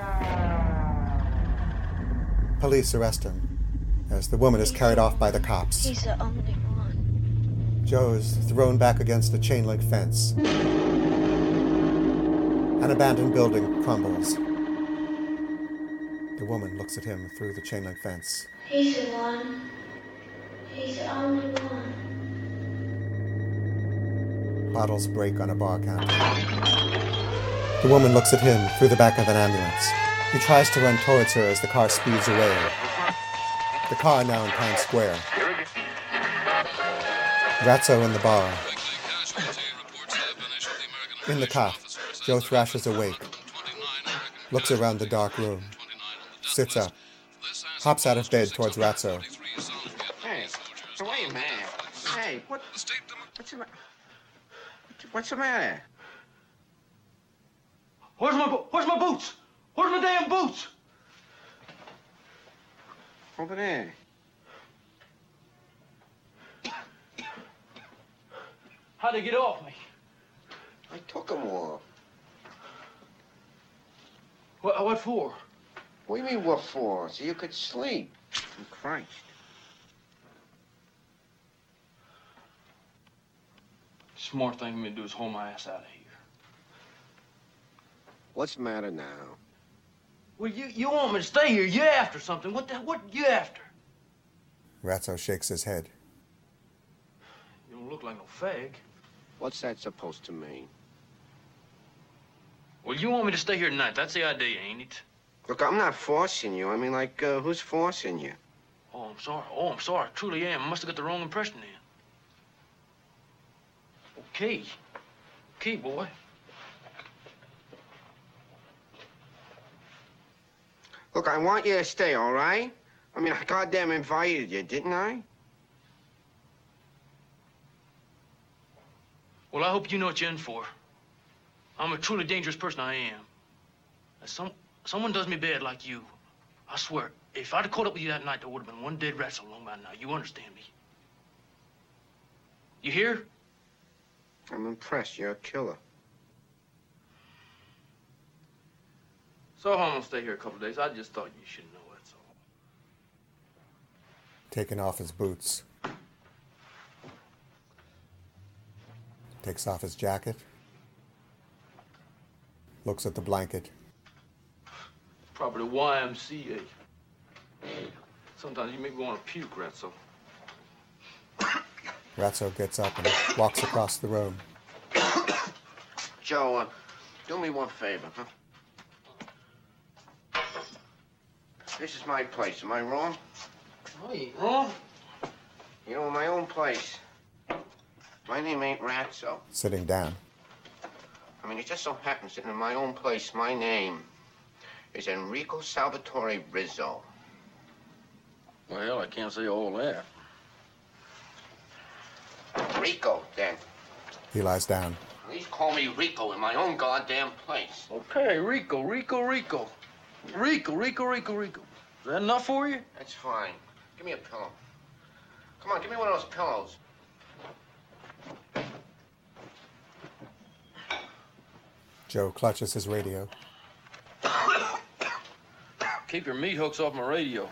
Speaker 1: Police arrest him as the woman is carried off by the cops.
Speaker 20: He's the only one.
Speaker 1: Joe is thrown back against a chain-link fence. An abandoned building crumbles. The woman looks at him through the chain-link fence.
Speaker 20: He's the one. He's the only one.
Speaker 1: Bottles break on a bar counter. The woman looks at him through the back of an ambulance. He tries to run towards her as the car speeds away. The car now in Times Square. Ratso in the bar. In the cop, Joe Thrasher's awake. Looks around the dark room. Sits up. Hops out of bed towards Ratso.
Speaker 22: Hey, wait a minute. Hey, what, what's the matter? What's the matter?
Speaker 5: Where's my bo- Where's my boots? Where's my damn boots?
Speaker 22: Over there.
Speaker 5: How'd they get off me?
Speaker 22: I took them off.
Speaker 5: What, what for?
Speaker 22: What do you mean what for? So you could sleep. Oh, Christ.
Speaker 5: Smart thing for me to do is haul my ass out of here.
Speaker 22: What's the matter now?
Speaker 5: Well, you, you want me to stay here. You after something. What the, what you after?
Speaker 1: Ratso shakes his head.
Speaker 5: You don't look like no fag.
Speaker 22: What's that supposed to mean?
Speaker 5: Well, you want me to stay here tonight. That's the idea, ain't it?
Speaker 22: Look, I'm not forcing you. I mean, like, uh, who's forcing you?
Speaker 5: Oh, I'm sorry. Oh, I'm sorry. I truly am. I must have got the wrong impression then. Okay. Okay, boy.
Speaker 22: Look, I want you to stay, all right? I mean, I goddamn invited you, didn't I?
Speaker 5: Well, I hope you know what you're in for. I'm a truly dangerous person, I am. If some, someone does me bad like you, I swear, if I'd have caught up with you that night, there would have been one dead rat along by now. You understand me? You hear?
Speaker 22: I'm impressed. You're a killer.
Speaker 5: So I'm gonna stay here a couple of days. I just thought you should know, that's all.
Speaker 1: Taking off his boots. Takes off his jacket. Looks at the blanket.
Speaker 5: Probably the Y M C A. Sometimes you make me want to puke, Ratso.
Speaker 1: Ratso gets up and walks across the room.
Speaker 22: Joe, uh, do me one favor, huh? This is my place. Am I wrong?
Speaker 5: I ain't wrong.
Speaker 22: You know, my own place. My name ain't Ratso.
Speaker 1: Sitting down.
Speaker 22: I mean, it just so happens that in my own place, my name is Enrico Salvatore Rizzo.
Speaker 5: Well, I can't say all that.
Speaker 22: Rico, then.
Speaker 1: He lies down.
Speaker 22: Please call me Rico in my own goddamn place.
Speaker 5: Okay, Rico, Rico, Rico. Rico, Rico, Rico, Rico. Is that enough for you?
Speaker 22: That's fine. Give me a pillow. Come on, give me one of those pillows.
Speaker 1: Joe clutches his radio.
Speaker 5: Keep your meat hooks off my radio.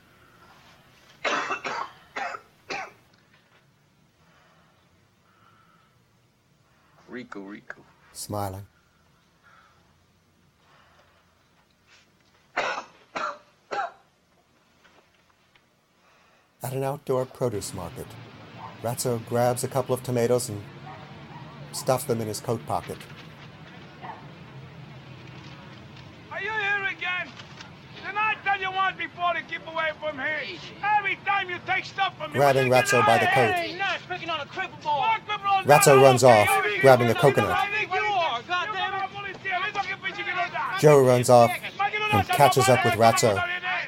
Speaker 5: Rico, Rico.
Speaker 1: Smiling. At an outdoor produce market, Ratso grabs a couple of tomatoes and stuffs them in his coat pocket.
Speaker 12: Are you here again? Didn't I tell you once before to keep away away from here. Every time you take stuff from me.
Speaker 1: Grabbing Ratso by the coat.
Speaker 5: Hey, nice picking on a cripple ball.
Speaker 1: Ratso runs off, grabbing a coconut. Joe runs off and catches up with Ratso.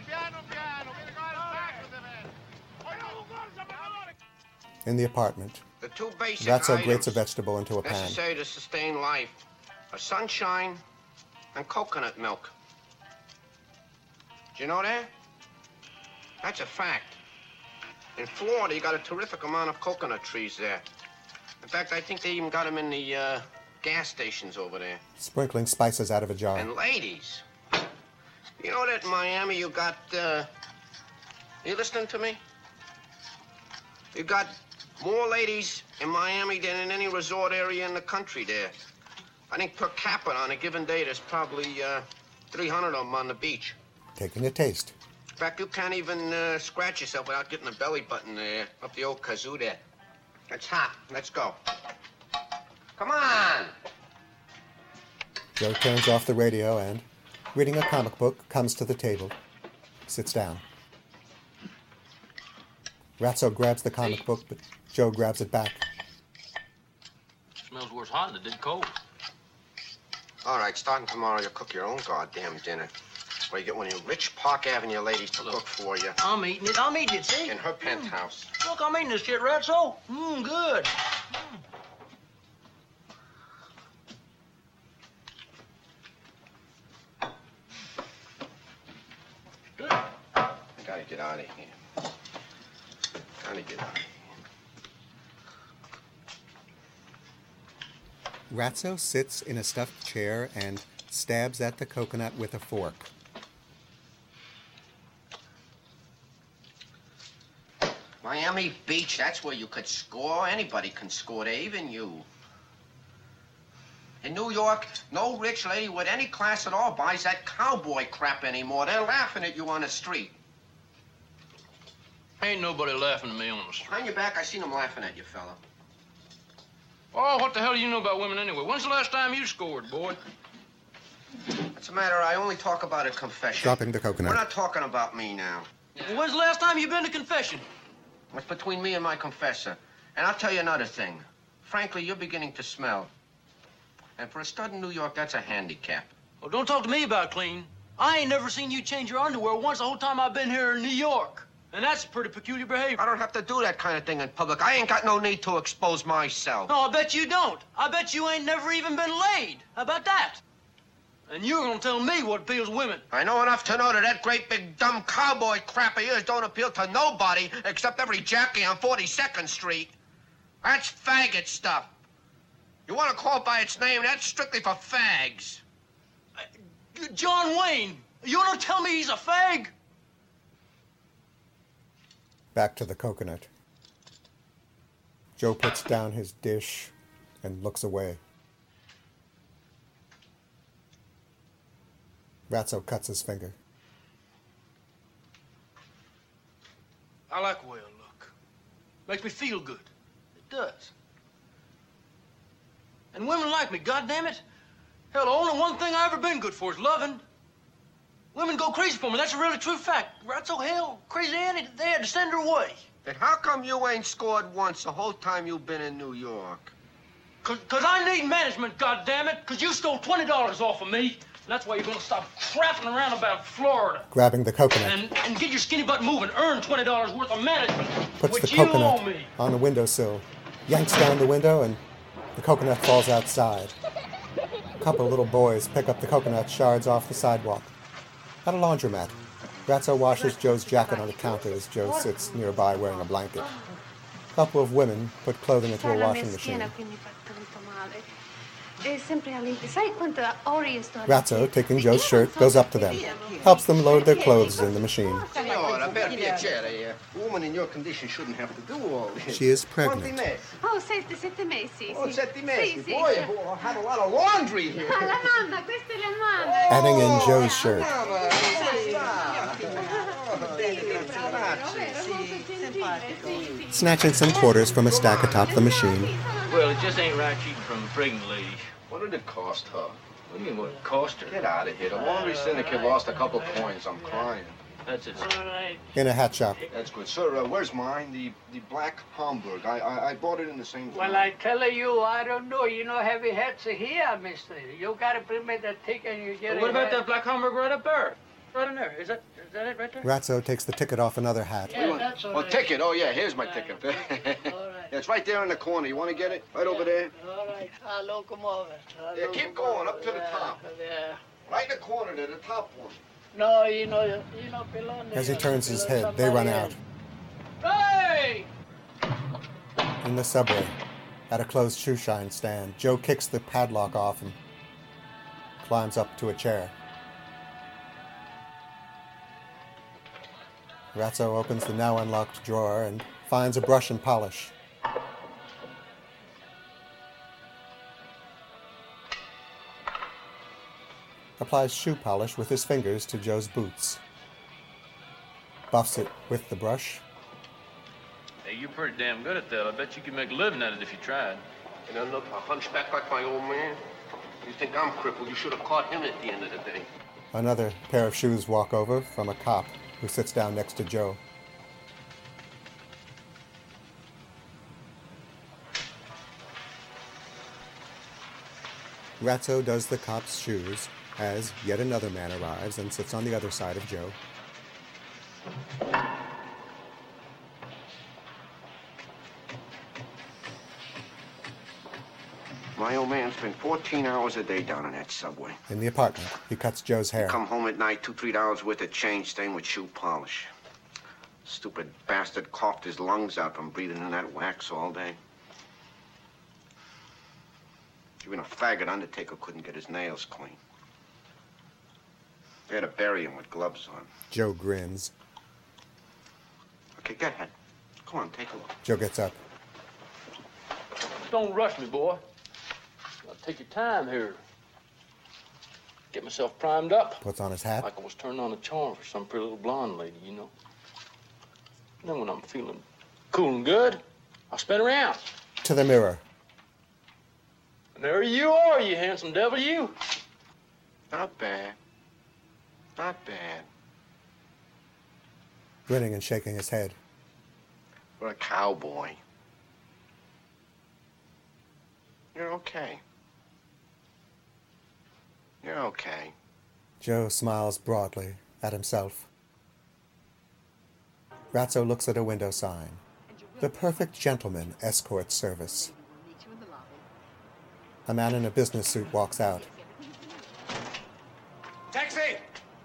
Speaker 1: In the apartment,
Speaker 22: The two basic
Speaker 1: Ratso
Speaker 22: items
Speaker 1: grates a vegetable into a pan.
Speaker 22: necessary to sustain life are sunshine and coconut milk. Do you know that? That's a fact. In Florida, you got a terrific amount of coconut trees there. In fact, I think they even got them in the uh, gas stations over there.
Speaker 1: Sprinkling spices out of a jar.
Speaker 22: And ladies, you know that in Miami you got, uh, you listening to me? You got more ladies in Miami than in any resort area in the country there. I think per capita on a given day, there's probably uh, three hundred of them on the beach.
Speaker 1: Taking a taste.
Speaker 22: In fact, you can't even uh, scratch yourself without getting a belly button there, up the old kazoo there. It's hot. Let's go. Come on!
Speaker 1: Joe turns off the radio and, reading a comic book, comes to the table, sits down. Ratso grabs the comic book, but Joe grabs it back.
Speaker 5: Smells worse hot than it did cold.
Speaker 22: All right, starting tomorrow, you'll cook your own goddamn dinner. Or you get one of your rich Park Avenue ladies to
Speaker 5: Look,
Speaker 22: cook for you.
Speaker 5: I'm eating it. I'm eating it, see?
Speaker 22: In her penthouse.
Speaker 5: Look, I'm eating this shit, Ratso. Mmm, good.
Speaker 22: I gotta get out of here. Gotta get out of here.
Speaker 1: Ratso sits in a stuffed chair and stabs at the coconut with a fork.
Speaker 22: Miami Beach, that's where you could score. Anybody can score there, even you. In New York, no rich lady with any class at all buys that cowboy crap anymore. They're laughing at you on the street.
Speaker 5: Ain't nobody laughing at me on the street.
Speaker 22: Behind your back, I seen them laughing at you, fella.
Speaker 5: Oh, what the hell do you know about women anyway? When's the last time you scored, boy?
Speaker 22: What's the matter? I only talk about a confession.
Speaker 1: Dropping the coconut.
Speaker 22: We're not talking about me now.
Speaker 5: Well, when's the last time you been to confession?
Speaker 22: It's between me and my confessor. And I'll tell you another thing. Frankly, you're beginning to smell. And for a stud in New York, that's a handicap.
Speaker 5: Oh, don't talk to me about clean. I ain't never seen you change your underwear once the whole time I've been here in New York. And that's pretty peculiar behavior.
Speaker 22: I don't have to do that kind of thing in public. I ain't got no need to expose myself.
Speaker 5: No, I bet you don't. I bet you ain't never even been laid. How about that? And you're gonna tell me what appeals to women.
Speaker 22: I know enough to know that that great big dumb cowboy crap of yours don't appeal to nobody except every Jackie on forty-second Street. That's faggot stuff. You want to call it by its name, that's strictly for fags.
Speaker 5: Uh, John Wayne, you wanna tell me he's a fag?
Speaker 1: Back to the coconut. Joe puts down his dish and looks away. Ratso cuts his finger.
Speaker 5: I like the way I look. Makes me feel good. It does. And women like me, goddammit. Hell, the only one thing I ever been good for is loving. Women go crazy for me. That's a really true fact. Ratso, hell, Crazy Annie, they had to send her away.
Speaker 22: Then how come you ain't scored once the whole time you've been in New York?
Speaker 5: Cause, Cause I need management, goddammit. Cause you stole twenty dollars off of me. And that's why you're gonna stop crapping around about Florida.
Speaker 1: Grabbing the coconut.
Speaker 5: And, and get your skinny butt moving. Earn twenty dollars worth of management.
Speaker 1: Puts
Speaker 5: which
Speaker 1: the
Speaker 5: you
Speaker 1: coconut
Speaker 5: owe me.
Speaker 1: on the windowsill. Yanks down the window and the coconut falls outside. A couple of little boys pick up the coconut shards off the sidewalk. At a laundromat, Ratso washes Joe's jacket on the counter as Joe sits nearby wearing a blanket. A couple of women put clothing into a washing machine. Ratso, taking Joe's shirt, goes up to them, helps them load their clothes in the machine.
Speaker 22: Signora, per piacere, a woman in your condition shouldn't have to do all this.
Speaker 1: She is pregnant.
Speaker 23: Oh, sette, sette mesi.
Speaker 22: Oh, sette mesi.
Speaker 23: Sì, sì.
Speaker 22: Boy, I have a lot of laundry here.
Speaker 23: Ah, la nonna, questa è la nonna.
Speaker 1: Adding in Joe's shirt. Snatching some quarters from a stack atop the machine.
Speaker 5: Well, it just ain't right cheating from a pregnant lady.
Speaker 22: What did it cost her?
Speaker 5: What do you mean, what it cost her?
Speaker 22: Get out of here. The laundry syndicate lost a couple coins. I'm crying.
Speaker 6: That's it.
Speaker 5: All right.
Speaker 1: In a hat shop.
Speaker 24: That's good. Sir, uh, where's mine? The the black Hamburg. I, I I bought it in the same
Speaker 5: Well,
Speaker 24: time.
Speaker 5: I tell you, I don't know. You know, heavy hats are here, mister. You gotta bring me that ticket and you get
Speaker 16: Well,
Speaker 5: it.
Speaker 16: what about that black Hamburg right up there? Right in there. Is that is that it right there?
Speaker 1: Ratso takes the ticket off another hat.
Speaker 5: Yeah, that's all
Speaker 24: Oh,
Speaker 5: right.
Speaker 24: ticket. Oh, yeah, here's my ticket.
Speaker 5: All right.
Speaker 24: Yeah, it's right there in the corner. You want to get it? Right over there?
Speaker 5: All right. Ah, locomotive. Ah,
Speaker 24: Yeah, keep going, up to the
Speaker 5: yeah,
Speaker 24: top.
Speaker 5: Yeah.
Speaker 24: Right in the corner there, the top one.
Speaker 5: No, you know, you know, below there.
Speaker 1: As he turns his head, they run out.
Speaker 5: Hey!
Speaker 1: In the subway, at a closed shoe shine stand, Joe kicks the padlock off and climbs up to a chair. Ratso opens the now unlocked drawer and finds a brush and polish. Applies shoe polish with his fingers to Joe's boots. Buffs it with the brush.
Speaker 6: Hey, you're pretty damn good at that. I bet you could make a living at it if you tried.
Speaker 22: And I look a hunchback like my old man. You think I'm crippled? You should have caught him at the end of the day.
Speaker 1: Another pair of shoes walk over from a cop who sits down next to Joe. Ratso does the cop's shoes as yet another man arrives and sits on the other side of Joe.
Speaker 22: My old man spent fourteen hours a day down in that subway.
Speaker 1: In the apartment, he cuts Joe's hair.
Speaker 22: Come home at night, two, three dollars worth of change stained with shoe polish. Stupid bastard coughed his lungs out from breathing in that wax all day. Even a faggot undertaker couldn't get his nails clean. They had to bury him with gloves on.
Speaker 1: Joe grins.
Speaker 22: Okay, go ahead. Come on, take a look.
Speaker 1: Joe gets up.
Speaker 6: Don't rush me, boy. I'll take your time here. Get myself primed up.
Speaker 1: Puts on his hat.
Speaker 6: Like I was turning on a charm for some pretty little blonde lady, you know. And then when I'm feeling cool and good, I'll spin around.
Speaker 1: To the mirror.
Speaker 6: And there you are, you handsome devil, you.
Speaker 22: Not bad. Not bad.
Speaker 1: Grinning and shaking his head.
Speaker 22: For a cowboy. You're okay. You're okay.
Speaker 1: Joe smiles broadly at himself. Ratso looks at a window sign. The Perfect Gentleman Escort Service. A man in a business suit walks out.
Speaker 12: Taxi!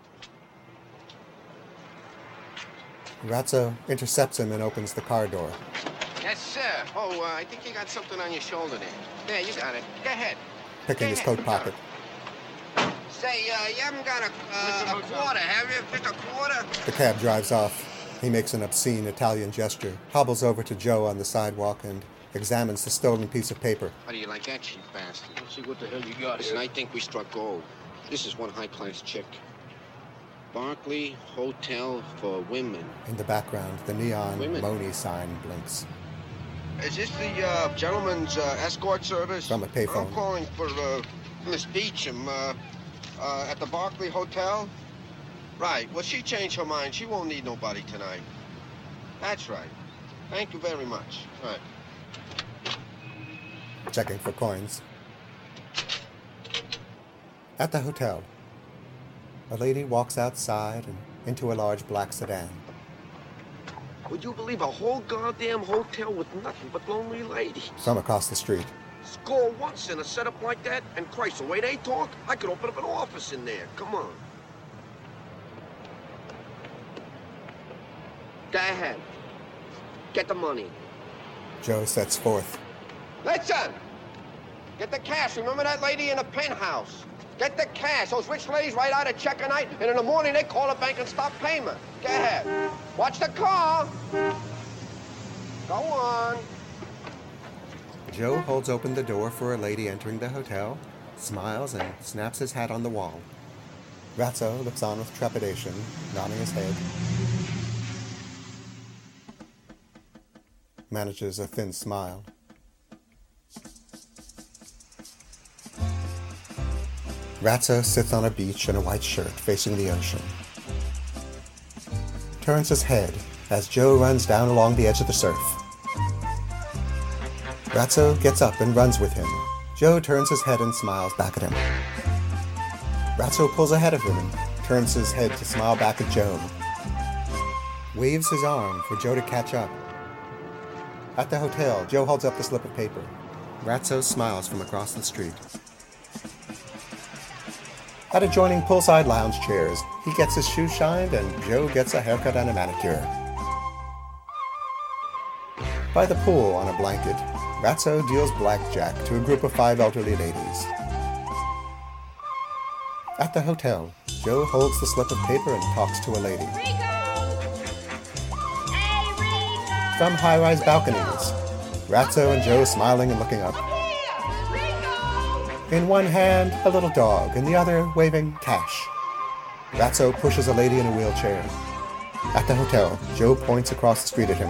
Speaker 1: Ratso intercepts him and opens the car door.
Speaker 22: Yes, sir. Oh, uh, I think you got something on your shoulder there. There, you got it. Go ahead.
Speaker 1: Picking his coat pocket.
Speaker 22: Say, uh, you haven't got a, uh, a quarter, have you? Just a quarter?
Speaker 1: The cab drives off. He makes an obscene Italian gesture, hobbles over to Joe on the sidewalk and examines the stolen piece of paper.
Speaker 22: How do you like that, cheap bastard?
Speaker 6: Let's see what the hell you got
Speaker 22: Listen,
Speaker 6: here.
Speaker 22: I think we struck gold. This is one high-class chick. Barclay Hotel for Women.
Speaker 1: In the background, the neon
Speaker 22: Women.
Speaker 1: Moni sign blinks.
Speaker 22: Is this the uh, gentleman's uh, escort service?
Speaker 1: From a payphone.
Speaker 22: I'm calling for uh, Miss Beecham uh, uh, at the Barclay Hotel. Right. Well, she changed her mind. She won't need nobody tonight. That's right. Thank you very much. Right.
Speaker 1: Checking for coins. At the hotel, a lady walks outside and into a large black sedan.
Speaker 22: Would you believe a whole goddamn hotel with nothing but lonely ladies?
Speaker 1: From across the street,
Speaker 22: Score once in a setup like that, and Christ, the way they talk, I could open up an office in there. Come on. Go ahead. Get the money.
Speaker 1: Joe sets forth.
Speaker 22: Listen! Get the cash. Remember that lady in the penthouse? Get the cash. Those rich ladies write out a check a night, and in the morning they call the bank and stop payment. Go ahead. Watch the car. Go on.
Speaker 1: Joe holds open the door for a lady entering the hotel, smiles, and snaps his hat on the wall. Ratso looks on with trepidation, nodding his head. Manages a thin smile. Ratso sits on a beach in a white shirt facing the ocean. turns his head as Joe runs down along the edge of the surf. Ratso gets up and runs with him. Joe turns his head and smiles back at him. Ratso pulls ahead of him and turns his head to smile back at Joe. Waves his arm for Joe to catch up. At the hotel, Joe holds up the slip of paper. Ratso smiles from across the street. At adjoining poolside lounge chairs, he gets his shoes shined and Joe gets a haircut and a manicure. By the pool on a blanket, Ratso deals blackjack to a group of five elderly ladies. At the hotel, Joe holds the slip of paper and talks to a lady. From high-rise balconies, Ratso and Joe smiling and looking up. In one hand, a little dog, in the other, waving cash. Ratso pushes a lady in a wheelchair. At the hotel, Joe points across the street at him.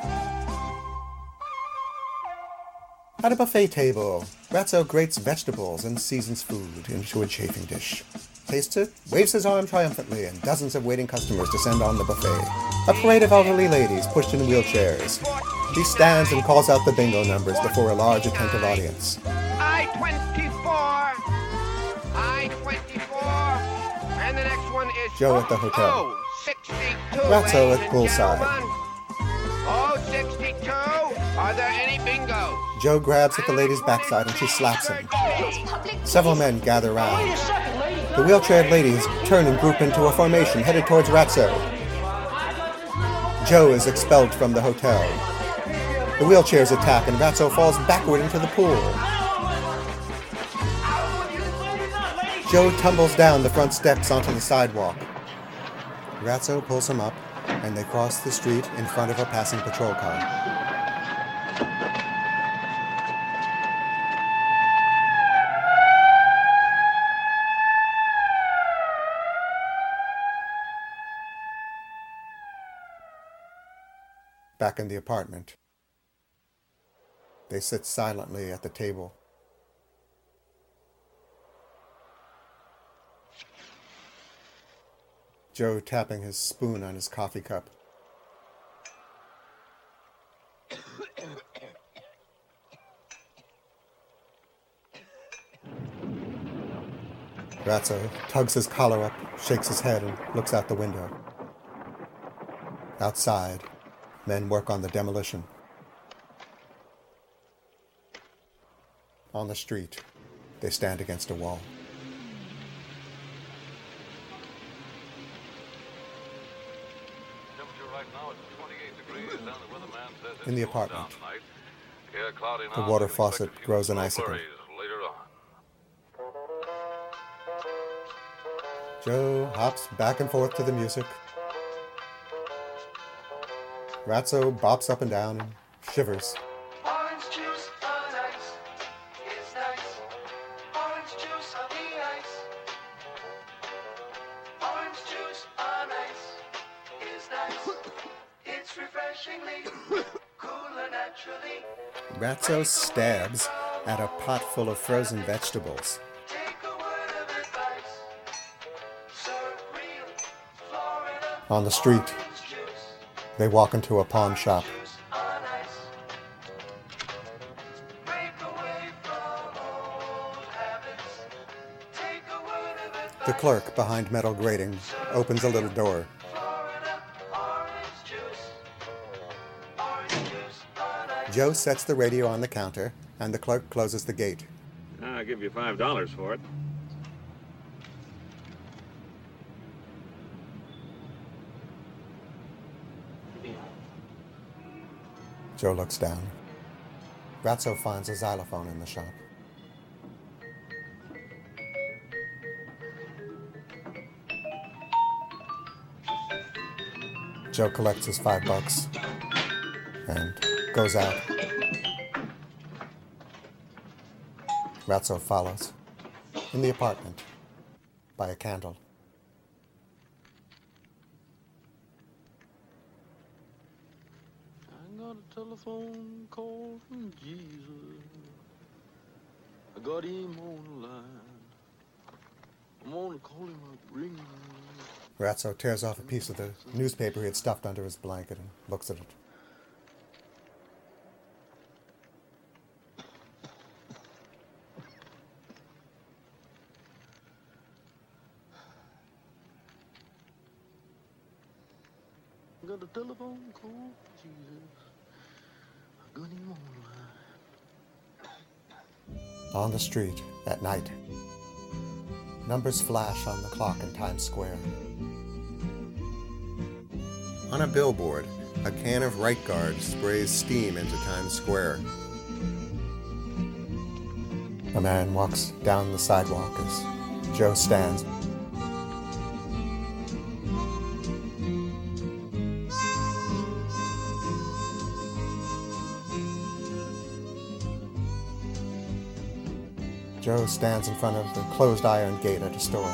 Speaker 1: At a buffet table, Ratso grates vegetables and seasons food into a chafing dish. Tastes it, waves his arm triumphantly, and dozens of waiting customers descend on the buffet. A parade of elderly ladies pushed in wheelchairs. He stands and calls out the bingo numbers before a large, attentive audience.
Speaker 22: I twenty-four. I twenty-four. And the next one is
Speaker 1: Joe at the hotel.
Speaker 22: Oh, sixty-two.
Speaker 1: Ratso at poolside.
Speaker 22: Oh, sixty-two. Are there any bingo?
Speaker 1: Joe grabs at the lady's backside and she slaps him. Several men gather round. The wheelchaired ladies turn and group into a formation headed towards Ratso. Joe is expelled from the hotel. The wheelchairs attack and Ratso falls backward into the pool. Joe tumbles down the front steps onto the sidewalk. Ratso pulls him up and they cross the street in front of a passing patrol car. Back in the apartment, they sit silently at the table. Joe tapping his spoon on his coffee cup. Ratso tugs his collar up, shakes his head, and looks out the window. Outside, men work on the demolition. On the street, they stand against a wall. In the apartment, the water faucet grows an icicle. Joe hops back and forth to the music. Ratso bops up and down and shivers.
Speaker 2: Orange juice on ice is nice. Orange juice on the ice. Orange juice on ice is nice. It's refreshingly cooler naturally.
Speaker 1: Ratso stabs at a pot full of frozen vegetables. On the street, they walk into a pawn shop. The clerk behind metal grating opens a little door. Joe sets the radio on the counter, and the clerk closes the gate.
Speaker 15: I'll give you five dollars for it.
Speaker 1: Joe looks down. Ratso finds a xylophone in the shop. Joe collects his five bucks and goes out. Ratso follows. In the apartment, by a candle.
Speaker 6: I got a telephone call from Jesus. I got him on the line. I'm gonna call him up, ring.
Speaker 1: Ratso tears off a piece of the newspaper he had stuffed under his blanket and looks at it.
Speaker 16: Got a telephone call, Jesus. I got him online.
Speaker 1: On the street, at night. Numbers flash on the clock in Times Square. On a billboard, a can of Right Guard sprays steam into Times Square. A man walks down the sidewalk as Joe stands. Joe stands in front of the closed iron gate at a store.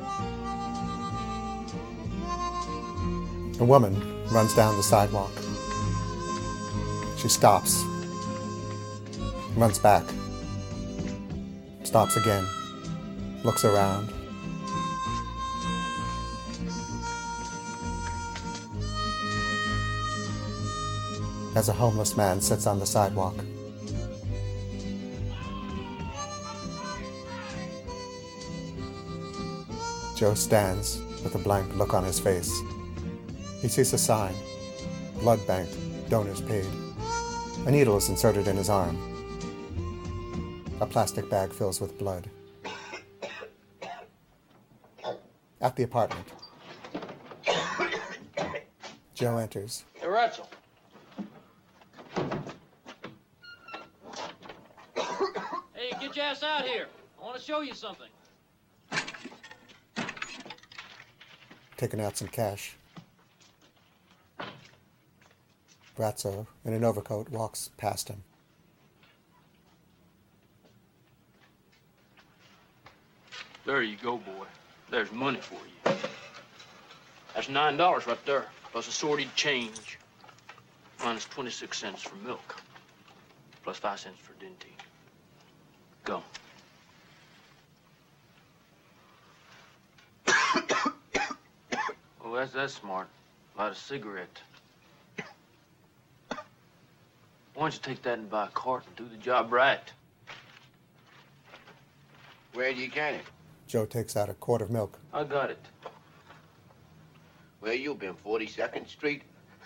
Speaker 1: A woman runs down the sidewalk. She stops, runs back, stops again, looks around. As a homeless man sits on the sidewalk. Joe stands with a blank look on his face. He sees a sign, blood bank, donors paid. A needle is inserted in his arm. A plastic bag fills with blood. At the apartment, Joe enters.
Speaker 5: Hey, Ratso. Hey, get your ass out here. I want to show you something.
Speaker 1: Taking out some cash. Ratso, in an overcoat, walks past him.
Speaker 6: There you go, boy. There's money for you. That's nine dollars right there, plus assorted change. Minus twenty-six cents for milk, plus five cents for Dentine. Go. Well, that's, that's smart. Light a cigarette. Why don't you take that and buy a cart and do the job right?
Speaker 22: Where do you get it?
Speaker 1: Joe takes out a quart of milk.
Speaker 6: I got it.
Speaker 22: Where you been, forty-second Street?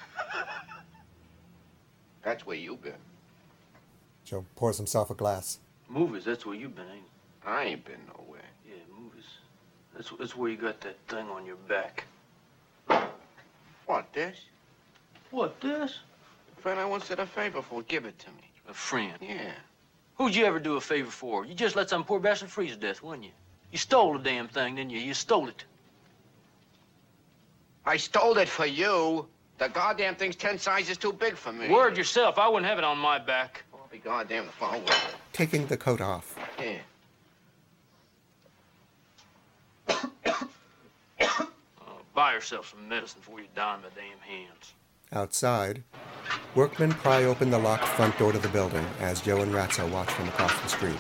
Speaker 22: That's where you been.
Speaker 1: Joe pours himself a glass.
Speaker 6: Movies, that's where you been, ain't it?
Speaker 22: I ain't been nowhere.
Speaker 6: Yeah, movies. That's, that's where you got that thing on your back.
Speaker 22: What, this?
Speaker 6: What, this?
Speaker 22: A friend I once did a favor for, give it to me.
Speaker 6: A friend?
Speaker 22: Yeah.
Speaker 6: Who'd you ever do a favor for? You just let some poor bastard freeze to death, wouldn't you? You stole the damn thing, didn't you? You stole it.
Speaker 22: I stole it for you. The goddamn thing's ten sizes too big for me.
Speaker 6: Word yourself, I wouldn't have it on my back.
Speaker 22: I'll be goddamn the phone with it.
Speaker 1: Taking the coat off.
Speaker 22: Yeah.
Speaker 6: Buy yourself some medicine before you die in my damn hands.
Speaker 1: Outside, workmen pry open the locked front door to the building as Joe and Ratso watch from across the street.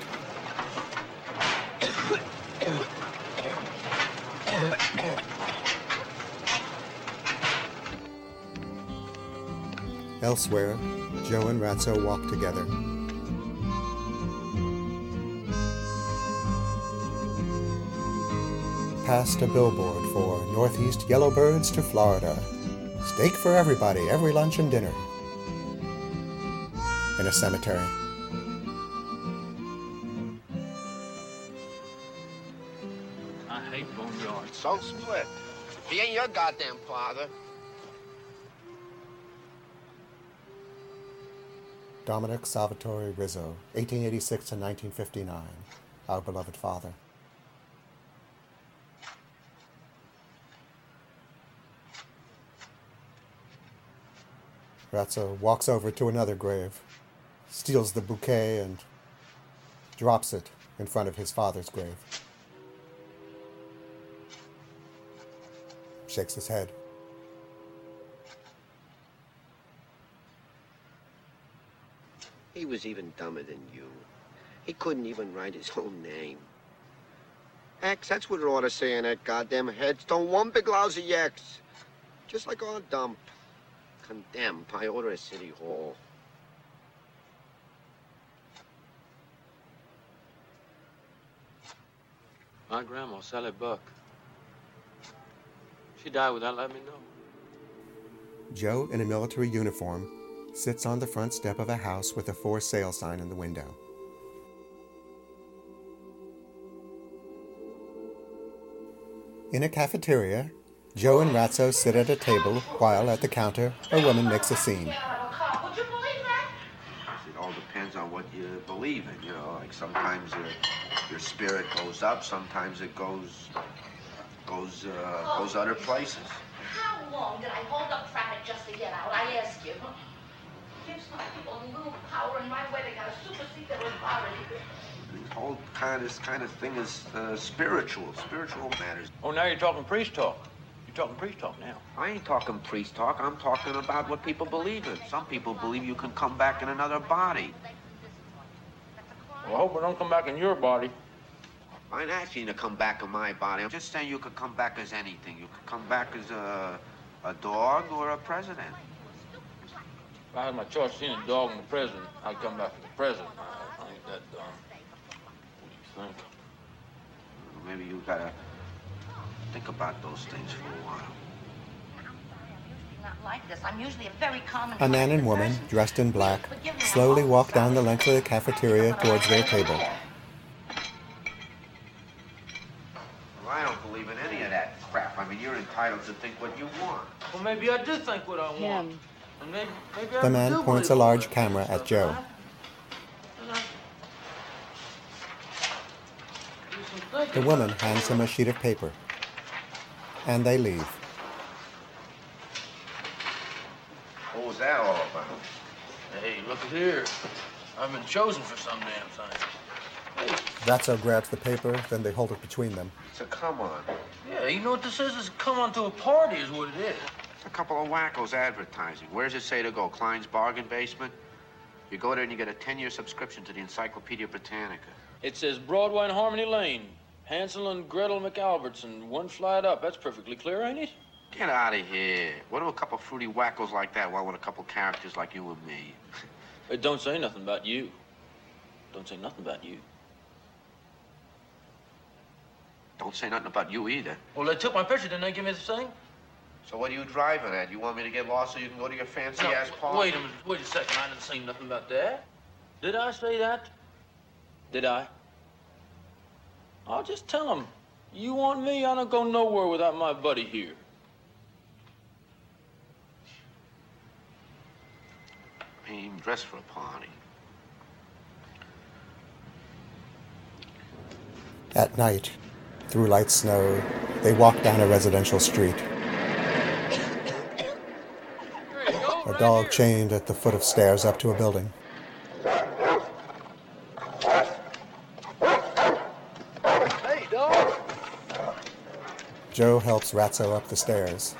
Speaker 1: Elsewhere, Joe and Ratso walk together. Past a billboard for Northeast Yellowbirds to Florida. Steak for everybody, every lunch and dinner. In a cemetery.
Speaker 6: I hate boneyards.
Speaker 22: So split. He ain't your goddamn father.
Speaker 1: Dominic Salvatore Rizzo, eighteen eighty-six to nineteen fifty-nine. Our beloved father. Ratso walks over to another grave, steals the bouquet and drops it in front of his father's grave. Shakes his head.
Speaker 22: He was even dumber than you. He couldn't even write his own name. X, that's what it ought to say in that goddamn headstone. One big lousy X. Just like our dump. Condemned by order of City Hall.
Speaker 6: My grandma, Sally Buck. She died without letting me know.
Speaker 1: Joe, in a military uniform, sits on the front step of a house with a for sale sign in the window. In a cafeteria, Joe and Ratso sit at a table while, at the counter, a woman makes a scene.
Speaker 22: Would you believe that? It all depends on what you believe in, you know. Like sometimes uh, your spirit goes up, sometimes it goes goes uh, goes other places.
Speaker 13: How long did I hold up traffic just to get out? I ask you. Give some people a little power in my way. They got to supersede their authority.
Speaker 22: The whole kind of this kind of thing is uh, spiritual, spiritual matters.
Speaker 6: Oh, now you're talking priest talk. You're talking priest talk now.
Speaker 22: I ain't talking priest talk. I'm talking about what people believe in. Some people believe you can come back in another body.
Speaker 6: Well, I hope I don't come back in your body.
Speaker 22: I ain't asking you to come back in my body. I'm just saying you could come back as anything. You could come back as a, a dog or a president.
Speaker 6: If I had my choice between a dog and the president, I'd come back as the president. I ain't that dumb. What do you think?
Speaker 22: Maybe you gotta think about those things for a while.
Speaker 13: Not like this. I'm usually a very common.
Speaker 1: A man and woman, dressed in black, slowly walk down the length of the cafeteria towards their table.
Speaker 22: Well, I don't believe in any of that crap. I mean, you're entitled to think what you want.
Speaker 6: Well, maybe I do think what I want. And maybe, maybe I
Speaker 1: The man
Speaker 6: do
Speaker 1: points a
Speaker 6: believe
Speaker 1: large
Speaker 6: it.
Speaker 1: camera at Joe. The woman hands him a sheet of paper, and they leave.
Speaker 22: What was that all about?
Speaker 6: Hey, look at here. I've been chosen for some damn thing. Hey.
Speaker 1: Ratso grabs the paper, then they hold it between them.
Speaker 22: So come on.
Speaker 6: Yeah, you know what this is? It's come on to a party is what it is.
Speaker 22: It's a couple of wackos advertising. Where does it say to go? Klein's Bargain Basement? You go there and you get a ten-year subscription to the Encyclopedia Britannica.
Speaker 6: It says Broadway and Harmony Lane. Hansel and Gretel McAlbertson, one flight up. That's perfectly clear, ain't it?
Speaker 22: Get out of here. What do a couple of fruity wackos like that want with a couple of characters like you and me?
Speaker 6: It don't say nothing about you. Don't say nothing about you.
Speaker 22: Don't say nothing about you either.
Speaker 6: Well, they took my picture, didn't they give me the thing?
Speaker 22: So what are you driving at? You want me to get lost so you can go to your fancy-ass
Speaker 6: No,
Speaker 22: party?
Speaker 6: wait a minute. Wait a second. I didn't say nothing about that. Did I say that? Did I? I'll just tell them. You want me? I don't go nowhere without my buddy here.
Speaker 22: I ain't even dressed for a party.
Speaker 1: At night, through light snow, they walk down a residential street. A dog chained at the foot of stairs up to a building.
Speaker 12: Hey, dog.
Speaker 1: Joe helps Ratso up the stairs.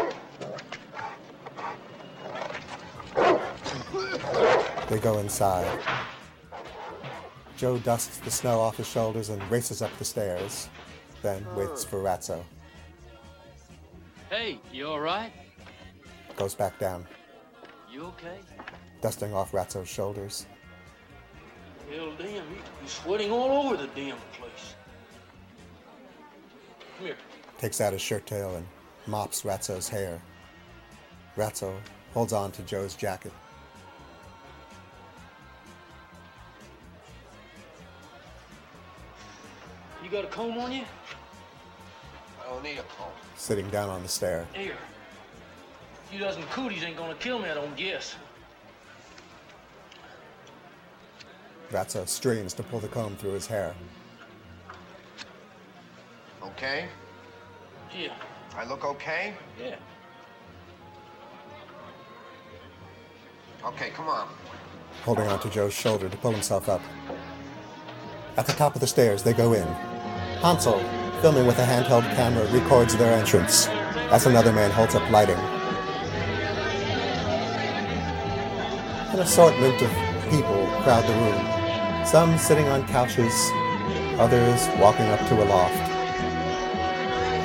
Speaker 1: They go inside. Joe dusts the snow off his shoulders and races up the stairs, then waits for Ratso.
Speaker 6: Hey, you all right?
Speaker 1: Goes back down,
Speaker 6: You okay?
Speaker 1: dusting off Ratso's shoulders.
Speaker 6: Hell, damn, you, you're sweating all over the damn place. Come here.
Speaker 1: Takes out his shirt tail and mops Ratso's hair. Ratso holds on to Joe's jacket.
Speaker 6: You got a comb on you?
Speaker 22: I don't need a comb.
Speaker 1: Sitting down on the stair.
Speaker 6: Here. A few dozen cooties ain't gonna kill me, I don't guess.
Speaker 1: Ratso strains to pull the comb through his hair.
Speaker 22: Okay?
Speaker 6: Yeah.
Speaker 22: I look okay?
Speaker 6: Yeah.
Speaker 22: Okay, come on.
Speaker 1: Holding onto Joe's shoulder to pull himself up. At the top of the stairs, they go in. Hansel, filming with a handheld camera, records their entrance as another man holds up lighting. An assortment of people crowd the room, some sitting on couches, others walking up to a loft.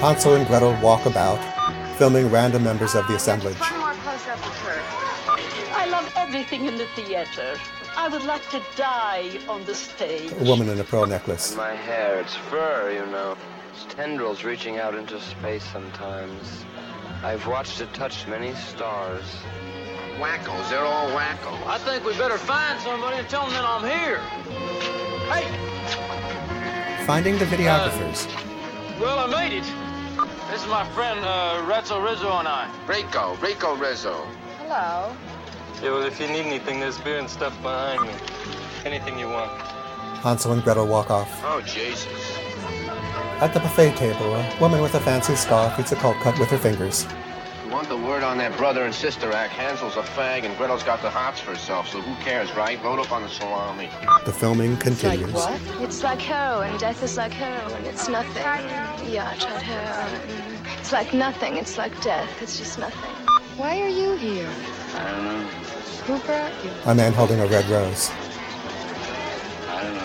Speaker 1: Hansel and Gretel walk about, filming random members of the assemblage.
Speaker 14: One more close-up of her.
Speaker 3: I love everything in the theater. I would like to die on the stage.
Speaker 1: A woman in a pearl necklace.
Speaker 17: And my hair, it's fur, you know. It's tendrils reaching out into space sometimes. I've watched it touch many stars.
Speaker 22: Wackos, they're all wackos.
Speaker 5: I think we better find somebody and tell them that I'm here. Hey!
Speaker 1: Finding the videographers.
Speaker 5: Uh, well, I made it. This is my friend, uh, Ratso Rizzo and I.
Speaker 22: Rico, Rico Rizzo.
Speaker 23: Hello.
Speaker 17: Yeah, well, if you need anything, there's beer and stuff behind me. Anything you want.
Speaker 1: Hansel and Gretel walk off.
Speaker 22: Oh, Jesus.
Speaker 1: At the buffet table, a woman with a fancy scarf eats a cold cut with her fingers.
Speaker 22: You want the word on that brother and sister act? Hansel's a fag and Gretel's got the hots for herself, so who cares, right? Load up on the salami.
Speaker 1: The filming continues.
Speaker 23: Like what?
Speaker 20: It's like heroin. Death is like heroin. It's nothing. Yeah, I tried heroin. It's like nothing. It's like death. It's just nothing.
Speaker 23: Why are you here?
Speaker 17: I don't know.
Speaker 23: Who brought you?
Speaker 1: A man holding a red rose.
Speaker 17: I don't know.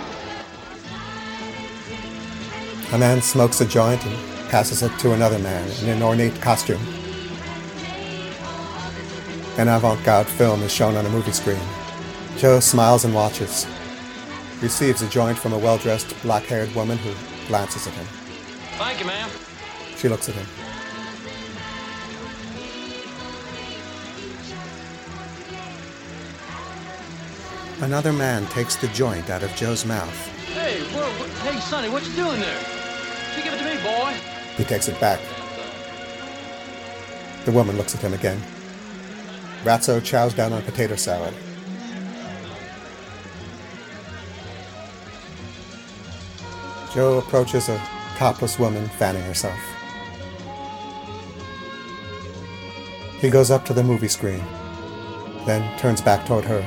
Speaker 1: A man smokes a joint and passes it to another man in an ornate costume. An avant-garde film is shown on a movie screen. Joe smiles and watches. Receives a joint from a well-dressed, black-haired woman who glances at him.
Speaker 5: Thank you, ma'am.
Speaker 1: She looks at him. Another man takes the joint out of Joe's mouth.
Speaker 5: Hey, whoa, whoa, hey, Sonny, what you doing there? You give it to me, boy.
Speaker 1: He takes it back. The woman looks at him again. Ratso chows down on potato salad. Joe approaches a topless woman fanning herself. He goes up to the movie screen, then turns back toward her.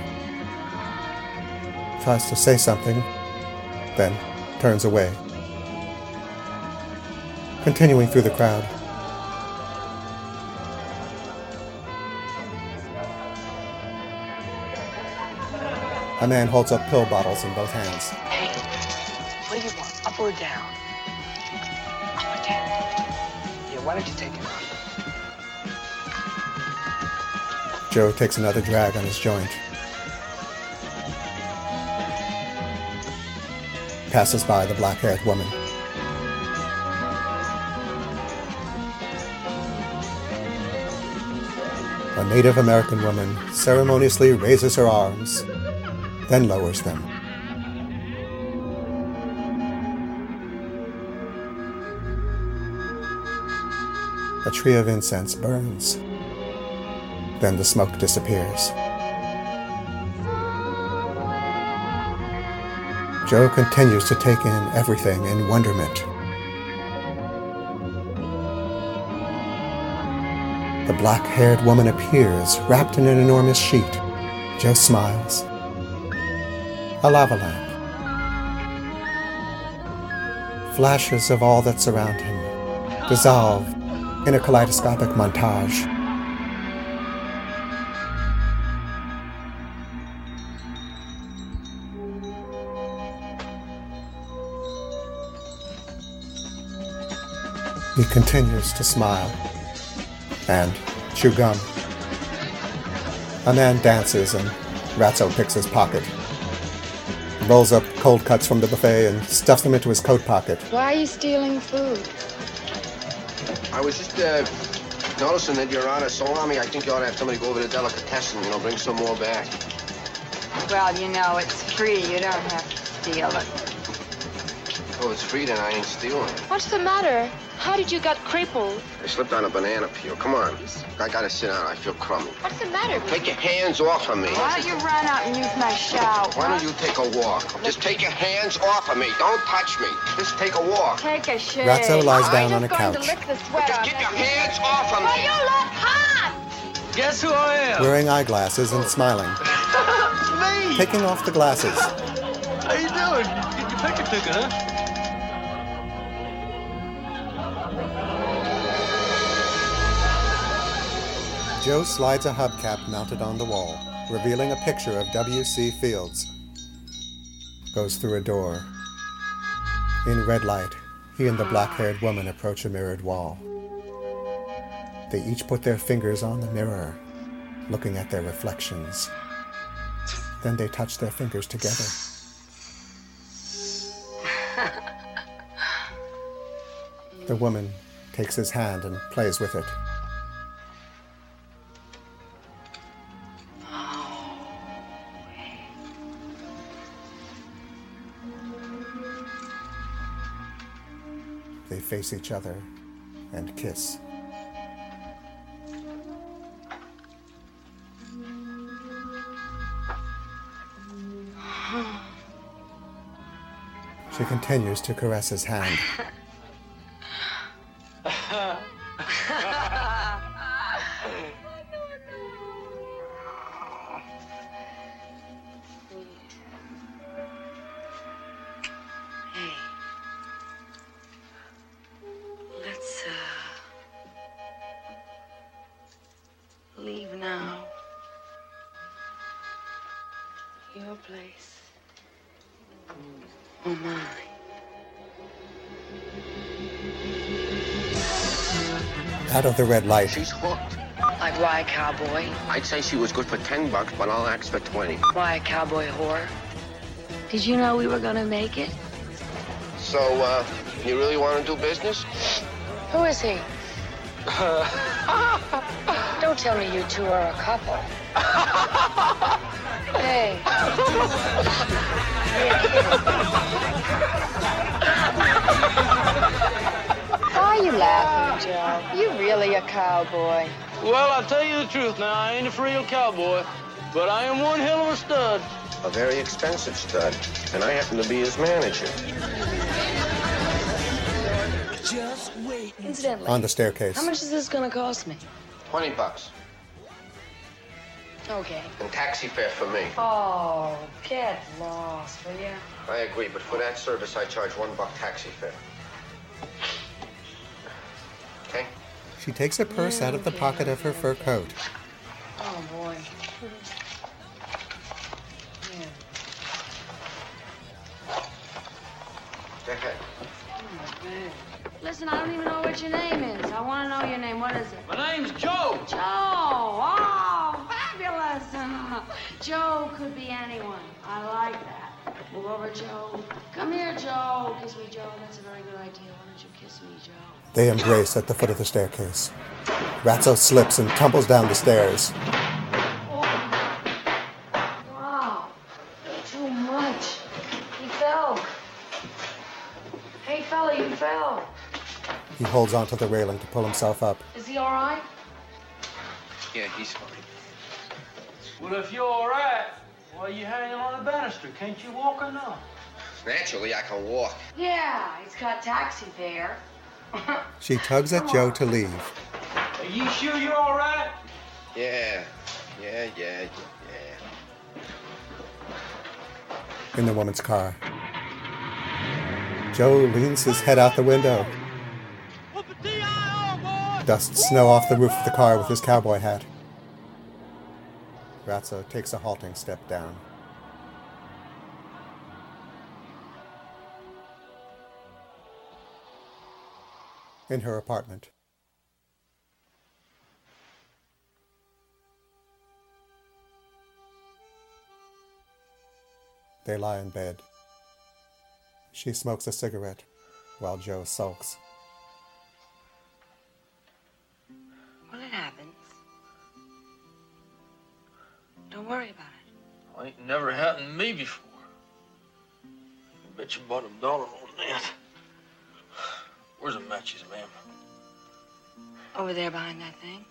Speaker 1: Tries to say something, then turns away. Continuing through the crowd. A man holds up pill bottles in both hands.
Speaker 3: Hey, what do you want? Up or down? Up or down? Yeah, why don't you take it off?
Speaker 1: Joe takes another drag on his joint. Passes by the black-haired woman. A Native American woman ceremoniously raises her arms, then lowers them. A tree of incense burns. Then the smoke disappears. Joe continues to take in everything in wonderment. The black-haired woman appears, wrapped in an enormous sheet. Joe smiles. A lava lamp. Flashes of all that surround him dissolve in a kaleidoscopic montage. He continues to smile and chew gum. A man dances and Ratso picks his pocket. Rolls up cold cuts from the buffet and stuffs them into his coat pocket.
Speaker 23: Why are you stealing food?
Speaker 22: I was just, uh, noticing that you're out of salami. I think you ought to have somebody go over to Delicatessen, you know, bring some more back.
Speaker 14: Well, you know, it's free. You don't have to steal it.
Speaker 22: Oh, it's free, then I ain't stealing.
Speaker 20: What's the matter? How did you get crippled?
Speaker 22: I slipped on a banana peel. Come on. I gotta sit down. I feel crummy.
Speaker 20: What's the matter with
Speaker 22: Take your hands off of me.
Speaker 14: Why don't you run out and use my shower?
Speaker 22: Why don't you take a walk? Just take your hands off of me. Don't touch me. Just take a walk.
Speaker 14: Take a shave.
Speaker 1: Ratso lies down
Speaker 14: I'm
Speaker 1: on a
Speaker 14: just going
Speaker 1: couch.
Speaker 14: to lick the sweat
Speaker 22: Just
Speaker 14: off
Speaker 22: keep
Speaker 14: that
Speaker 22: your hands off of
Speaker 14: Well,
Speaker 22: me.
Speaker 14: you look hot!
Speaker 5: Guess who I am?
Speaker 1: Wearing eyeglasses and smiling.
Speaker 5: It's me!
Speaker 1: Taking off the glasses.
Speaker 5: How you doing? Get your picture taken, huh?
Speaker 1: Joe slides a hubcap mounted on the wall, revealing a picture of W C Fields. Goes through a door. In red light, He and the black-haired woman approach a mirrored wall. They each put their fingers on the mirror, looking at their reflections. Then they touch their fingers together. The woman takes his hand and plays with it. They face each other and kiss. She continues to caress his hand.
Speaker 3: Let's, uh, leave now. Your place. Oh, mine.
Speaker 1: Out of the red light,
Speaker 22: She's hooked.
Speaker 3: Like why, cowboy?
Speaker 22: I'd say she was good for ten bucks, but I'll ask for twenty.
Speaker 3: Why, a cowboy whore? Did you know we were gonna make it?
Speaker 22: So, uh, you really want to do business?
Speaker 3: Who is he? Don't tell me you two are a couple. Hey. Why are you laughing, Joe? You really a cowboy.
Speaker 5: Well, I'll tell you the truth now. I ain't a real cowboy, but I am one hell of a stud.
Speaker 22: A very expensive stud, and I happen to be his manager.
Speaker 3: Incidentally,
Speaker 1: on the staircase.
Speaker 3: how much is this gonna cost me?
Speaker 22: Twenty bucks.
Speaker 3: Okay.
Speaker 22: And taxi fare for me.
Speaker 3: Oh, get lost, will ya?
Speaker 22: I agree, but for that service, I charge one buck taxi fare. Okay?
Speaker 1: She takes a purse out of the pocket of her fur coat.
Speaker 3: Oh, boy.
Speaker 22: Go ahead.
Speaker 3: Listen, I don't even know what your name is. I want to know your name. What is it?
Speaker 5: My name's Joe.
Speaker 3: Joe. Oh, fabulous. Joe could be anyone. I like that. Move over, Joe. Come here, Joe. Kiss me, Joe. That's a very good idea. Why don't you kiss me, Joe?
Speaker 1: They embrace at the foot of the staircase. Ratso slips and tumbles down the stairs.
Speaker 3: Wow. Too much. He fell. Hey, fella, you fell.
Speaker 1: He holds onto the railing to pull himself up.
Speaker 3: Is he all right?
Speaker 22: Yeah, he's fine.
Speaker 5: Well, if you're all right, why are you hanging on the banister? Can't you walk or no?
Speaker 22: Naturally, I can walk.
Speaker 3: Yeah, he's got taxi fare.
Speaker 1: She tugs at Joe to leave.
Speaker 5: Are you sure you're all right?
Speaker 22: Yeah, yeah, yeah, yeah.
Speaker 1: In the woman's car, Joe leans his head out the window, dusts snow off the roof of the car with his cowboy hat. Ratso takes a halting step down. In her apartment. They lie in bed. She smokes a cigarette while Joe sulks.
Speaker 3: Well, it happens. Don't worry about it.
Speaker 5: Well, ain't never happened to me before. I bet you bought a dollar on that. Where's the matches, ma'am?
Speaker 3: Over there behind that thing.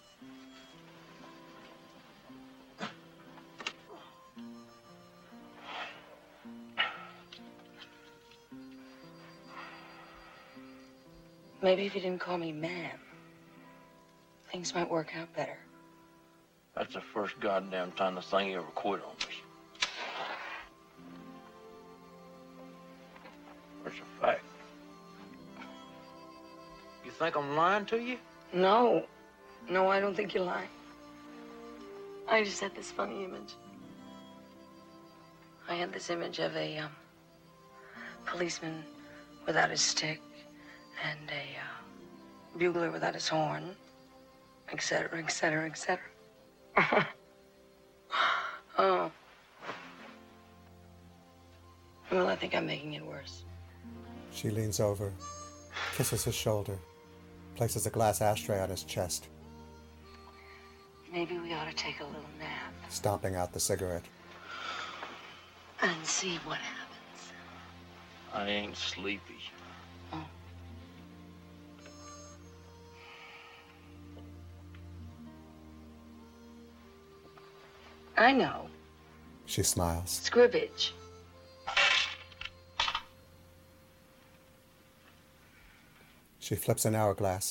Speaker 3: Maybe if you didn't call me ma'am, things might work out better.
Speaker 5: That's the first goddamn time the thing ever quit on me. That's a fact. You think I'm lying to you?
Speaker 3: No. No, I don't think you're lying. I just had this funny image. I had this image of a um, policeman without his stick and a uh, bugler without his horn, et cetera, et cetera, et cetera. Oh. Well, I think I'm making it worse.
Speaker 1: She leans over, kisses his shoulder, places a glass ashtray on his chest,
Speaker 3: Maybe we ought to take a little nap
Speaker 1: stomping out the cigarette.
Speaker 3: and see what happens.
Speaker 6: I ain't sleepy.
Speaker 3: Oh. I know.
Speaker 1: She smiles.
Speaker 3: Scribbage.
Speaker 1: She flips an hourglass.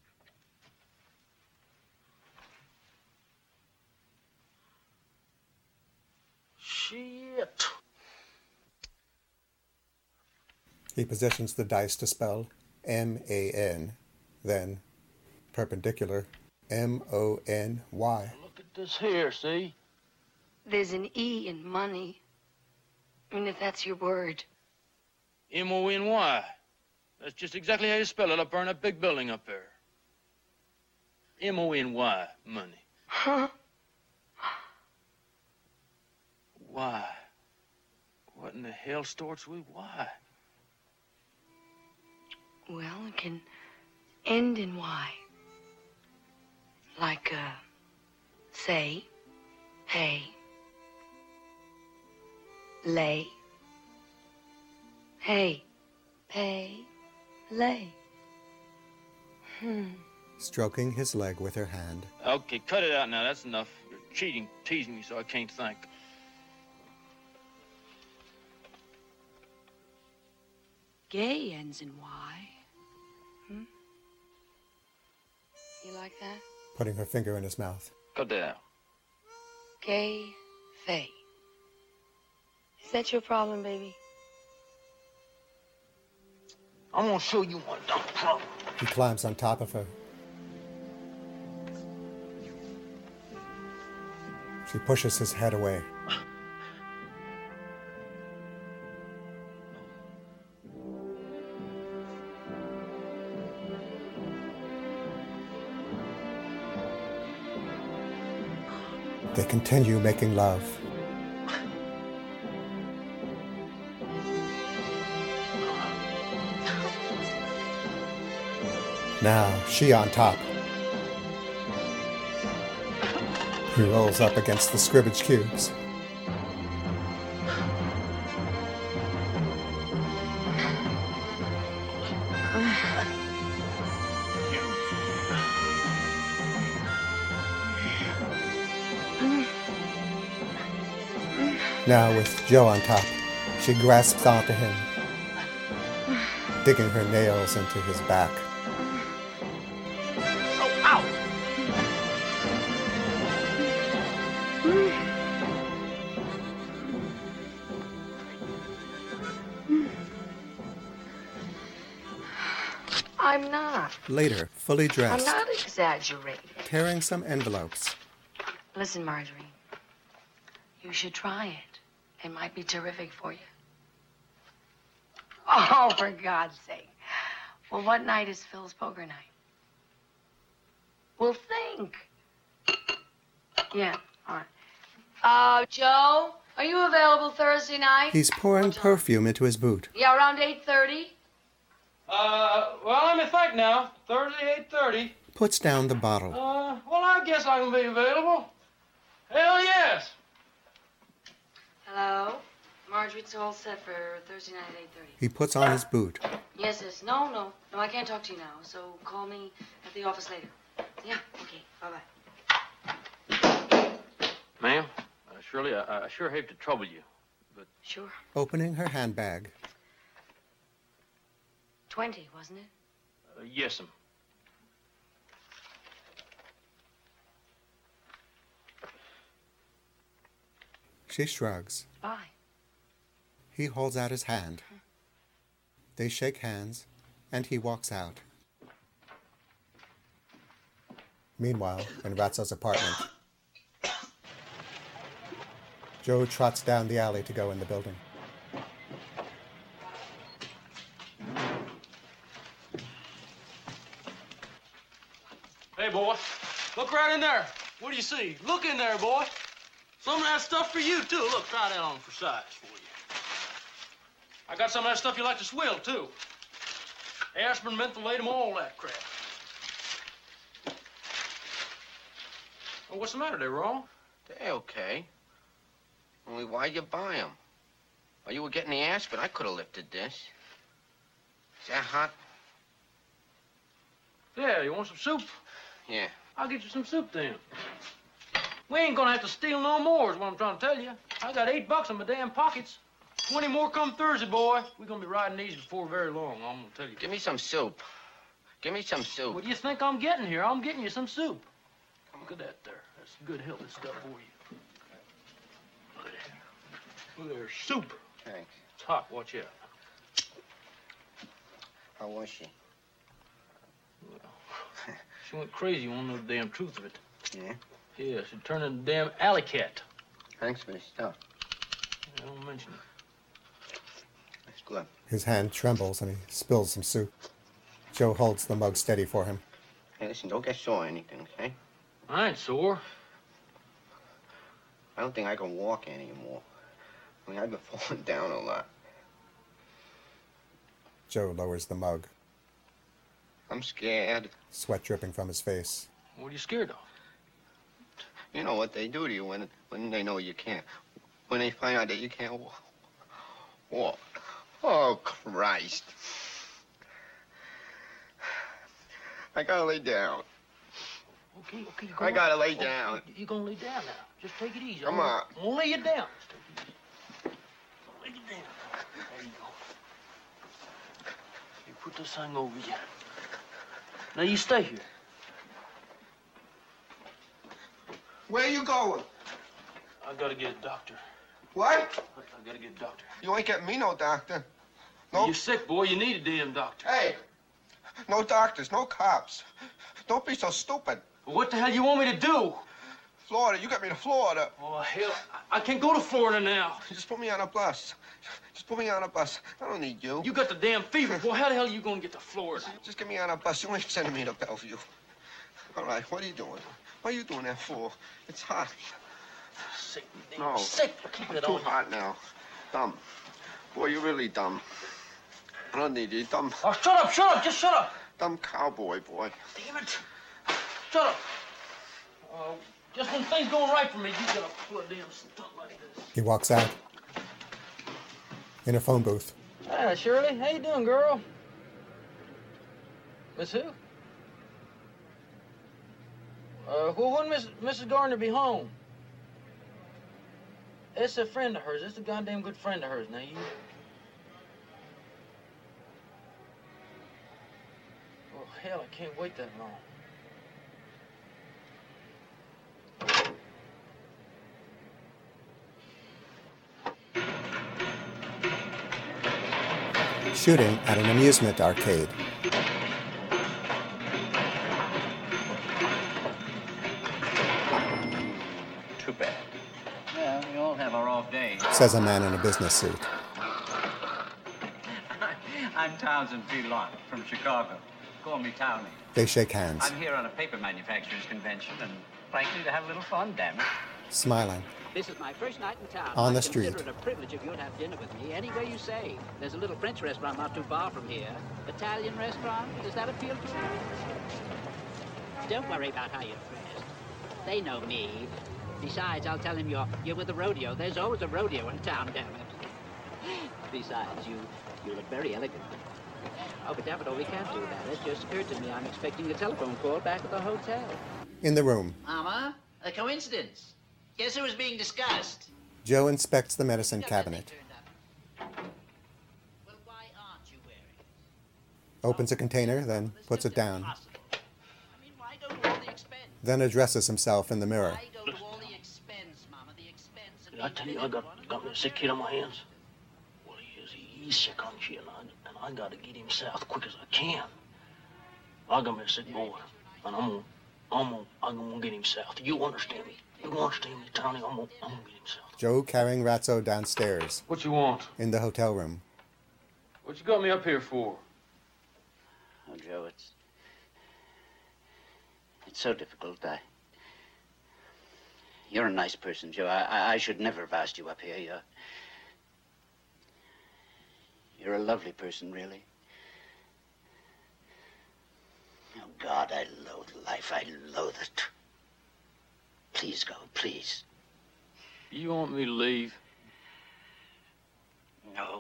Speaker 6: Shit.
Speaker 1: He positions the dice to spell M A N, then perpendicular M O N Y.
Speaker 6: Look at this here, see?
Speaker 3: There's an E in money. I mean, if that's your word.
Speaker 6: M O N Y. That's just exactly how you spell it up there in that big building up there. M O N Y, money.
Speaker 3: Huh?
Speaker 6: Why? What in the hell starts with why?
Speaker 3: Well, it can end in Y. Like, uh, say, pay, lay, hey, pay, lay. Hmm.
Speaker 1: Stroking his leg with her hand.
Speaker 6: Okay, cut it out now. That's enough. You're cheating, teasing me so I can't think.
Speaker 3: Gay ends in Y. Hmm? You like that?
Speaker 1: Putting her finger in his mouth.
Speaker 6: Cut that out.
Speaker 3: Gay, fay. Is that your problem, baby?
Speaker 6: I'm gonna show you one dumb problem.
Speaker 1: He climbs on top of her. She pushes his head away. They continue making love. Now, she on top. He rolls up against the scribbage cubes. Now, with Joe on top, she grasps onto him, digging her nails into his back.
Speaker 3: I'm not.
Speaker 1: Later, fully
Speaker 3: I'm
Speaker 1: dressed,
Speaker 3: not exaggerating.
Speaker 1: carrying some envelopes.
Speaker 3: Listen, Marjorie. You should try it. It might be terrific for you. Oh, for God's sake. Well, what night is Phil's poker night? Well, think. Yeah, all right. Uh, Joe, are you available Thursday night?
Speaker 1: He's pouring perfume into his boot.
Speaker 3: Yeah, around eight thirty.
Speaker 6: Uh, well, let me think now. Thursday, eight thirty.
Speaker 1: Puts down the bottle.
Speaker 6: Uh, well, I guess I can be available. Hell yes.
Speaker 3: Hello? Marjorie, it's all set for Thursday night at eight thirty.
Speaker 1: He puts on his boot.
Speaker 3: Yes, yes. No, no. No, I can't talk to you now, so call me at the office later. Yeah, okay. Bye-bye.
Speaker 6: Ma'am, uh, Shirley, I, I sure hate to trouble you, but...
Speaker 3: Sure.
Speaker 1: Opening her handbag.
Speaker 3: Twenty, wasn't it?
Speaker 6: Uh, yes'm.
Speaker 1: She shrugs.
Speaker 3: Bye.
Speaker 1: He holds out his hand. They shake hands, and he walks out. Meanwhile, in Ratzo's apartment, Joe trots down the alley to go in the building.
Speaker 5: Hey, boy, look right in there. What do you see? Look in there, boy. Some of that stuff for you, too. Look, try that on for size for you. I got some of that stuff you like to swill, too. Aspirin, mentholatum, all that crap. Well, what's the matter? They wrong?
Speaker 22: They're okay. Only why'd you buy them? While you were getting the aspirin, I could have lifted this. Is that hot?
Speaker 5: Yeah, you want some soup?
Speaker 22: Yeah.
Speaker 5: I'll get you some soup then. We ain't gonna have to steal no more, is what I'm trying to tell you. I got eight bucks in my damn pockets. Twenty more come Thursday, boy. We're gonna be riding these before very long, I'm gonna tell you.
Speaker 22: Give me some soup. Give me some soup.
Speaker 5: What do you think I'm getting here? I'm getting you some soup. Look at that there. That's good healthy stuff for you. Look at that. Look at there, soup.
Speaker 22: Thanks.
Speaker 5: It's hot, watch out.
Speaker 22: How was she?
Speaker 5: Well, she went crazy. You want to know the damn truth of it.
Speaker 22: Yeah?
Speaker 5: Yeah, she turned into a damn alley cat.
Speaker 22: Thanks for the stuff.
Speaker 5: I don't mention it.
Speaker 22: That's good.
Speaker 1: His hand trembles and he spills some soup. Joe holds the mug steady for him.
Speaker 22: Hey, listen, don't get sore or anything, okay?
Speaker 5: I ain't sore.
Speaker 22: I don't think I can walk anymore. I mean, I've been falling down a lot.
Speaker 1: Joe lowers the mug.
Speaker 22: I'm scared.
Speaker 1: Sweat dripping from his face.
Speaker 5: What are you scared of?
Speaker 22: You know what they do to you when when they know you can't. When they find out that you can't walk. walk. Oh, Christ. I gotta lay down.
Speaker 5: Okay, okay.
Speaker 22: I gotta lay down.
Speaker 5: Okay, you're gonna lay down now. Just take it easy.
Speaker 22: Come
Speaker 5: I'm
Speaker 22: on.
Speaker 5: Gonna, I'm gonna lay you down. Just take it easy. Lay you down. There you go. You put this thing over you. Now you stay here.
Speaker 22: Where you going?
Speaker 5: I gotta get a doctor.
Speaker 22: What?
Speaker 5: I gotta get a doctor.
Speaker 22: You ain't getting me no doctor. No.
Speaker 5: You're sick, boy. You need a damn doctor.
Speaker 22: Hey, no doctors, no cops. Don't be so stupid.
Speaker 5: Well, what the hell you want me to do?
Speaker 22: Florida, you got me to Florida.
Speaker 5: Oh, hell, I can't go to Florida now.
Speaker 22: Just put me on a bus. Just put me on a bus. I don't need you.
Speaker 5: You got the damn fever. Boy, how the hell are you gonna get to Florida?
Speaker 22: Just get me on a bus. You ain't sending me to Bellevue. All right, what are you doing? What are you doing that for? It's hot.
Speaker 5: Sick,
Speaker 22: no.
Speaker 5: Sick. Keep it
Speaker 22: Too
Speaker 5: on.
Speaker 22: hot now. Dumb. Boy, you're really dumb. I don't need you. Dumb.
Speaker 5: Oh, shut up, shut up, just shut up.
Speaker 22: Dumb cowboy, boy.
Speaker 5: Damn it. Shut up. Uh, just when things going right for me, you gotta pull a damn stunt like this.
Speaker 1: He walks out. In a phone booth.
Speaker 5: Ah, Shirley, how you doing, girl? Miss who? Uh, well, when Miss Missus Gardner be home? It's a friend of hers. It's a goddamn good friend of hers. Now, you... Oh, hell, I can't wait that long.
Speaker 1: Shooting at an amusement arcade.
Speaker 10: Too bad. Well, we all have our off days.
Speaker 1: Says a man in a business suit.
Speaker 10: I'm Townsend P. Lott from Chicago. Call me Townie.
Speaker 1: They shake hands.
Speaker 10: I'm here on a paper manufacturers convention and frankly to have a little fun, damn it.
Speaker 1: Smiling.
Speaker 4: This is my first night in town.
Speaker 1: On the
Speaker 4: I
Speaker 1: street.
Speaker 4: consider it a privilege of you to have dinner with me anywhere you say. There's a little French restaurant not too far from here. Italian restaurant? Does that appeal to you? Don't worry about how you're dressed. They know me. Besides, I'll tell him you're you're with the rodeo. There's always a rodeo in town, damn it. Besides, you you look very elegant. Oh, but Davido, we can't do that. It just occurred to me I'm expecting a telephone call back at the hotel.
Speaker 1: In the room,
Speaker 4: Mama, a coincidence. Guess who was being discussed?
Speaker 1: Joe inspects the medicine cabinet.
Speaker 4: Well, why aren't you wearing it?
Speaker 1: Opens a container, then puts it down.
Speaker 4: I mean, why go to all the expense?
Speaker 1: Then addresses himself in the mirror.
Speaker 4: Why go to all the expense, Mama? The expense.
Speaker 5: Did I tell you I got, got me a sick kid on my hands? Well, he is. He's sick on shit, and I, and I gotta get him south quick as I can. I got me a sick boy, and I'm gonna, I'm gonna, I'm gonna get him south. You understand me? You understand me, Tony? I'm gonna, I'm gonna get him south.
Speaker 1: Joe carrying Ratso downstairs.
Speaker 5: What you want?
Speaker 1: In the hotel room.
Speaker 5: What you got me up here for?
Speaker 4: Oh, Joe, it's... It's so difficult. I... You're a nice person, Joe. I, I should never have asked you up here. You're... You're a lovely person, really. Oh, God, I loathe life. I loathe it. Please go, please.
Speaker 6: You want me to leave?
Speaker 4: No.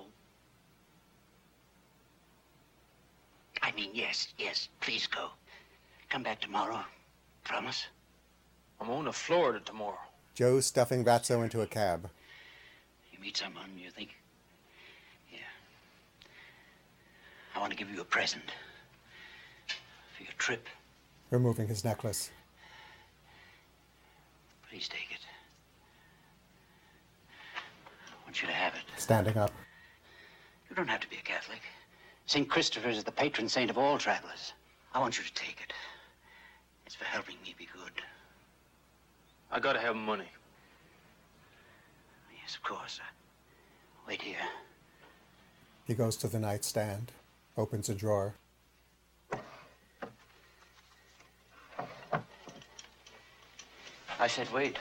Speaker 4: I mean, yes, yes, please go. Come back tomorrow. Promise?
Speaker 6: I'm on to Florida tomorrow.
Speaker 1: Joe's stuffing Ratso into a cab.
Speaker 4: You meet someone you think... Yeah. I want to give you a present. For your trip.
Speaker 1: Removing his necklace.
Speaker 4: Please take it. I want you to have it.
Speaker 1: Standing up.
Speaker 4: You don't have to be a Catholic. Saint Christopher is the patron saint of all travelers. I want you to take it. It's for helping me be good.
Speaker 6: I gotta have money.
Speaker 4: Yes, of course. Wait here.
Speaker 1: He goes to the nightstand, opens a drawer.
Speaker 4: I said wait.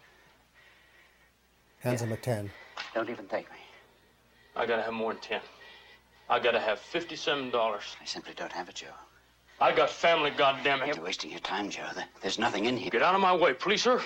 Speaker 1: Hands him a ten.
Speaker 4: Don't even thank me.
Speaker 6: I gotta have more than ten. I gotta have fifty-seven dollars.
Speaker 4: I simply don't have it, Joe.
Speaker 6: I got family, goddammit.
Speaker 4: You're wasting your time, Joe. There's nothing in here.
Speaker 6: Get out of my way, please, sir.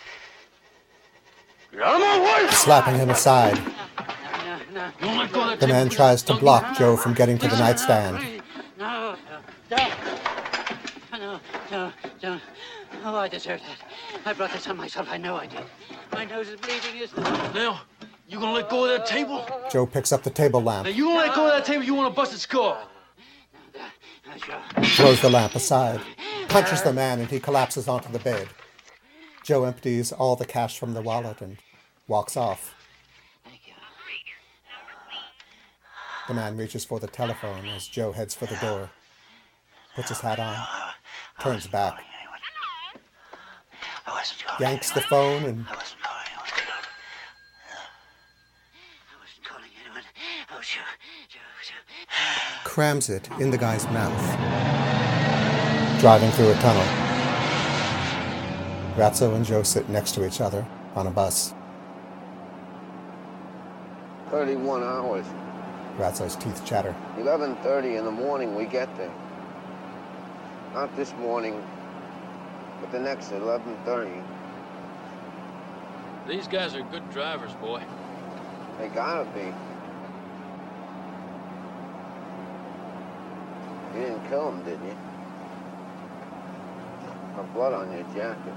Speaker 6: Get out of my way!
Speaker 1: Slapping him aside.
Speaker 6: No, no, no.
Speaker 1: The man tries to block Joe from getting to the nightstand.
Speaker 4: No, no, no, no, no. Oh, I deserve that. I brought this on myself. I know I did. My nose is bleeding, isn't it?
Speaker 6: Now, you gonna let go of that table?
Speaker 1: Joe picks up the table lamp.
Speaker 6: Now, you gonna let go of that table, you wanna bust its skull.
Speaker 1: Throws the lamp aside. Punches the man and he collapses onto the bed. Joe empties all the cash from the wallet and walks off. The man reaches for the telephone as Joe heads for the door. Puts his hat on. Turns back. Yanks the phone and... crams it in the guy's mouth. Driving through a tunnel. Ratso and Joe sit next to each other on a bus.
Speaker 22: thirty-one hours.
Speaker 1: Ratso's teeth chatter.
Speaker 22: eleven thirty in the morning we get there. Not this morning, but the next at eleven thirty.
Speaker 6: These guys are good drivers, boy.
Speaker 22: They gotta be. You didn't kill him, did you? Got blood on your jacket.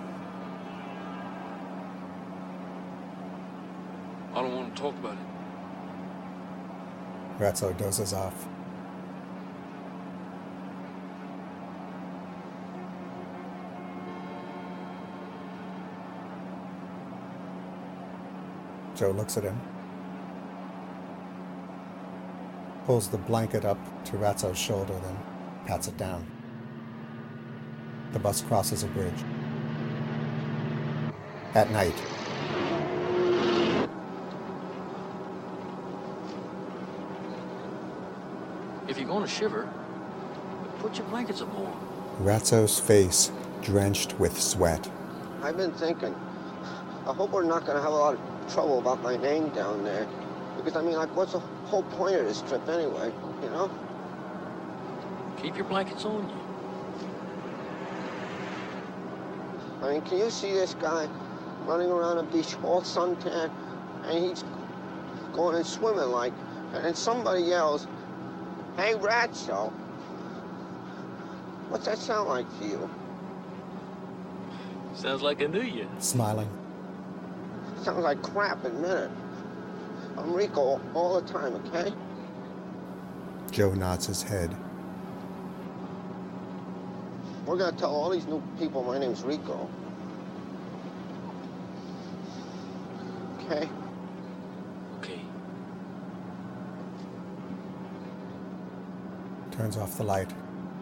Speaker 6: I don't want to talk about it.
Speaker 1: Ratso dozes off. Joe looks at him. Pulls the blanket up to Ratso's shoulder, then pats it down. The bus crosses a bridge. At night.
Speaker 6: If you're going to shiver, put your blankets up more.
Speaker 1: Ratso's face drenched with sweat.
Speaker 22: I've been thinking, I hope we're not going to have a lot of trouble about my name down there. Because, I mean, like, what's the whole point of this trip anyway, you know?
Speaker 6: Keep your blankets on you.
Speaker 22: I mean, can you see this guy running around the beach all suntan, and he's going and swimming like, and then somebody yells, "Hey, Ratso." What's that sound like to you?
Speaker 6: Sounds like I knew you.
Speaker 1: Smiling.
Speaker 22: Sounds like crap, admit it. I'm Rico all the time, okay?
Speaker 1: Joe nods his head.
Speaker 22: We're gonna tell all these new people my name's Rico. Okay?
Speaker 6: Okay.
Speaker 1: Turns off the light.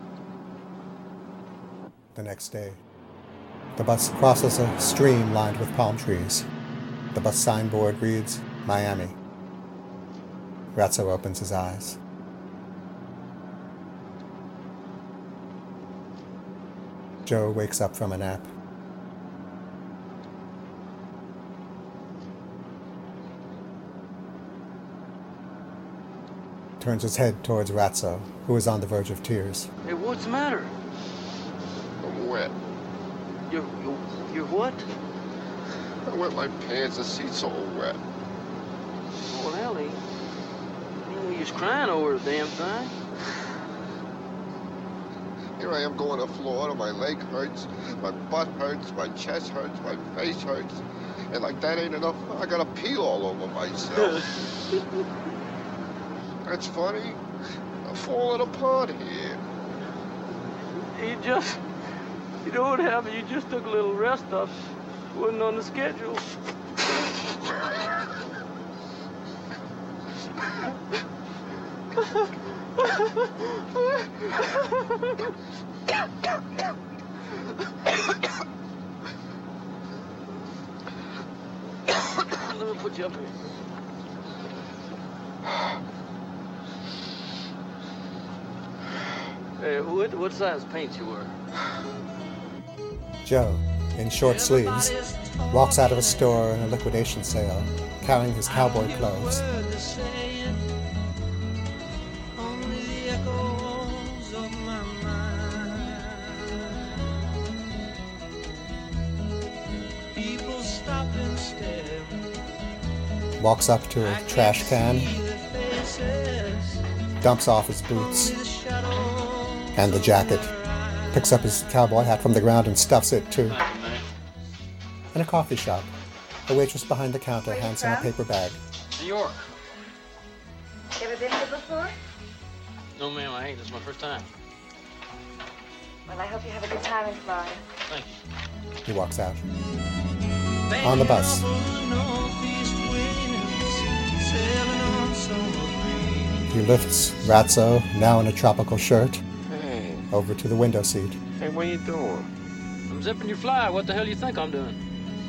Speaker 1: The next day. The bus crosses a stream lined with palm trees. The bus signboard reads, Miami. Ratso opens his eyes. Joe wakes up from a nap. Turns his head towards Ratso, who is on the verge of tears.
Speaker 5: Hey, what's the matter?
Speaker 8: I'm wet.
Speaker 5: You're, you're, you're what?
Speaker 8: I wet my pants. The seat's all wet.
Speaker 5: Oh, Ellie. You know, you're just crying over the damn thing.
Speaker 8: Here I am going to Florida. My leg hurts, my butt hurts, my chest hurts, my face hurts. And like that ain't enough, I gotta pee all over myself. That's funny. I'm falling apart here.
Speaker 5: You just, you know what happened? You just took a little rest up. Wasn't on the schedule. Let me put you up here. Hey, what, what size paint you wear?
Speaker 1: Joe, in short sleeves, walks out of a store in a liquidation sale, carrying his cowboy clothes. Walks up to a trash can, dumps off his boots and the jacket, picks up his cowboy hat from the ground and stuffs it too. In a coffee shop, a waitress behind the counter hands him a paper bag.
Speaker 6: New York.
Speaker 14: You ever been here before?
Speaker 6: No, ma'am, I ain't. This is my first time.
Speaker 14: Well, I hope you have a good time in Florida.
Speaker 6: Thank you.
Speaker 1: He walks out. On the bus, he lifts Ratso, now in a tropical shirt,
Speaker 8: Hey.
Speaker 1: over to the window seat.
Speaker 8: Hey, what you doing?
Speaker 6: I'm zipping your fly. What the hell do you think I'm doing?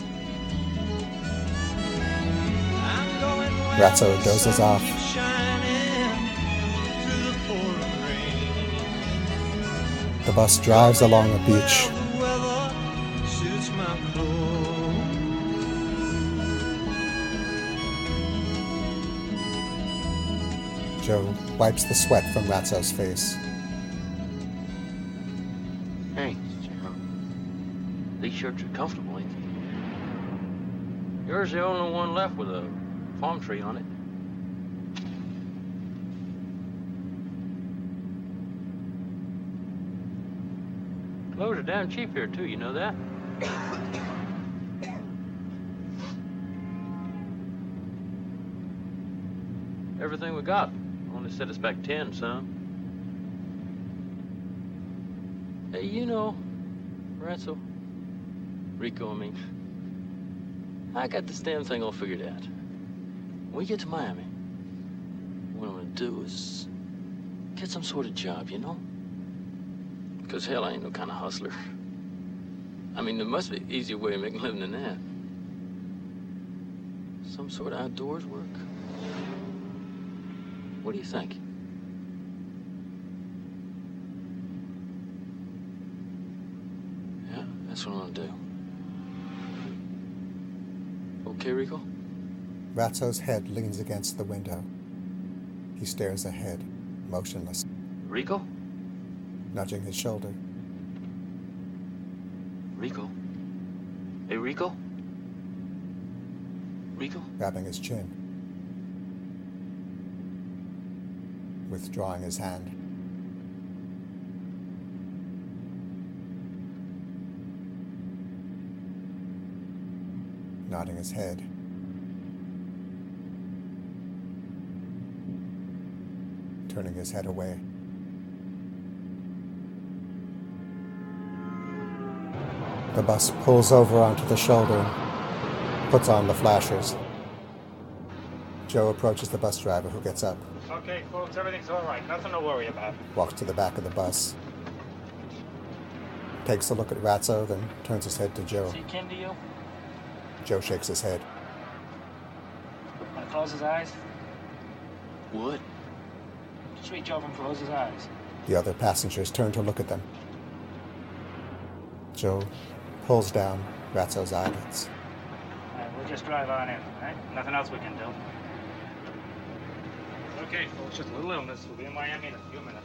Speaker 1: Ratso dozes off. The bus drives along a beach. Joe wipes the sweat from Ratso's face.
Speaker 5: Hey, Joe. These shirts are comfortable, ain't they? Yours the only one left with a palm tree on it. Clothes are damn cheap here, too. You know that? Everything we got only set us back ten, son. Hey, you know, Ratso, Rico, I mean, I got this damn thing all figured out. When we get to Miami, what I'm gonna do is get some sort of job, you know? Because hell, I ain't no kind of hustler. I mean, there must be an easier way of making a living than that. Some sort of outdoors work. What do you think? Yeah, that's what I'm gonna do. Okay, Rico?
Speaker 1: Ratso's head leans against the window. He stares ahead, motionless,
Speaker 5: Rico?
Speaker 1: nudging his shoulder.
Speaker 5: Rico? Hey, Rico? Rico?
Speaker 1: Grabbing his chin. Withdrawing his hand. Nodding his head. Turning his head away. The bus pulls over onto the shoulder and puts on the flashers. Joe approaches the bus driver, who gets up,
Speaker 9: Okay, folks, everything's all right. Nothing to worry about.
Speaker 1: walks to the back of the bus, takes a look at Ratso, then turns his head to Joe.
Speaker 9: Is he kin to you?
Speaker 1: Joe shakes his head.
Speaker 9: Want to close his eyes?
Speaker 5: What?
Speaker 9: Just reach over and close his eyes.
Speaker 1: The other passengers turn to look at them. Joe pulls down Ratso's eyelids.
Speaker 9: All right, we'll just drive on in, all right? Nothing else we can do. Okay, folks, just a little illness. We'll be in Miami in a few minutes.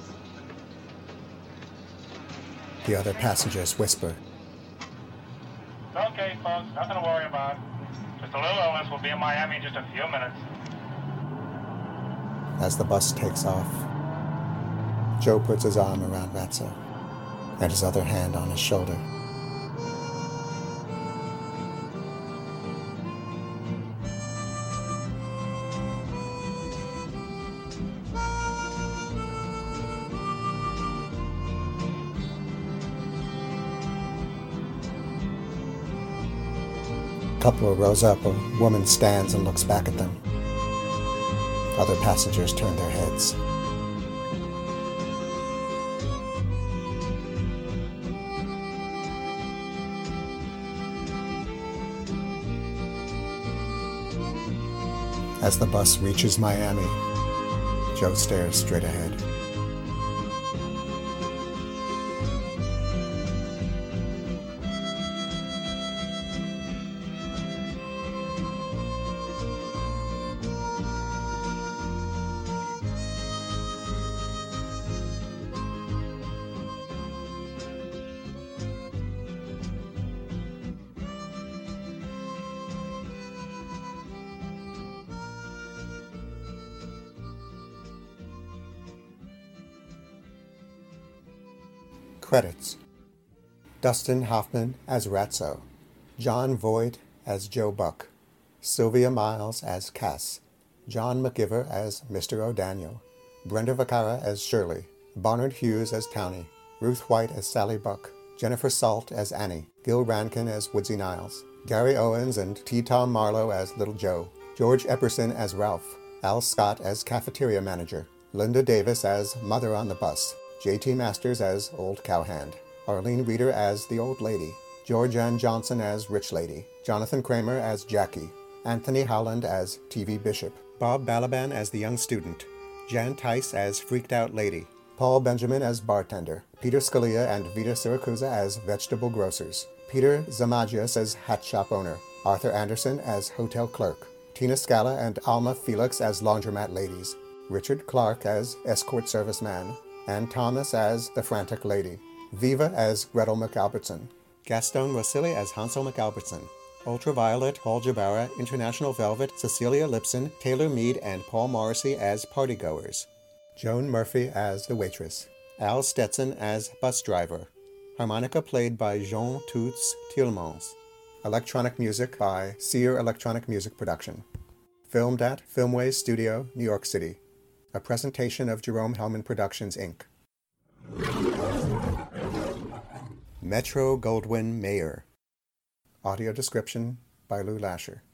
Speaker 1: The other passengers whisper.
Speaker 9: It's okay, folks. Nothing to worry about. Just a little illness. We'll be in Miami in just a few minutes.
Speaker 1: As the bus takes off, Joe puts his arm around Ratso and his other hand on his shoulder. A couple rows up, a woman stands and looks back at them. Other passengers turn their heads. As the bus reaches Miami, Joe stares straight ahead. Credits: Dustin Hoffman as Ratso, John Voight as Joe Buck, Sylvia Miles as Cass, John McGiver as Mister O'Daniel, Brenda Vacara as Shirley, Barnard Hughes as Townie, Ruth White as Sally Buck, Jennifer Salt as Annie, Gil Rankin as Woodsy Niles, Gary Owens and T. Tom Marlowe as Little Joe, George Epperson as Ralph, Al Scott as Cafeteria Manager, Linda Davis as Mother on the Bus, J T Masters as Old Cowhand, Arlene Reeder as the Old Lady, George Ann Johnson as Rich Lady, Jonathan Kramer as Jackie, Anthony Howland as T V Bishop, Bob Balaban as the Young Student, Jan Tice as Freaked Out Lady, Paul Benjamin as Bartender, Peter Scalia and Vita Siracusa as Vegetable Grocers, Peter Zamagias as Hat Shop Owner, Arthur Anderson as Hotel Clerk, Tina Scala and Alma Felix as Laundromat Ladies, Richard Clark as Escort Serviceman, Ann Thomas as The Frantic Lady, Viva as Gretel McAlbertson, Gaston Rosilli as Hansel McAlbertson, Ultraviolet, Paul Jabara, International Velvet, Cecilia Lipson, Taylor Mead, and Paul Morrissey as Partygoers, Joan Murphy as the Waitress, Al Stetson as Bus Driver, harmonica played by Jean Toots Tielemans, electronic music by Sear Electronic Music Production, filmed at Filmways Studio, New York City. A presentation of Jerome Hellman Productions, Incorporated. Metro-Goldwyn-Mayer. Audio description by Lou Lasher.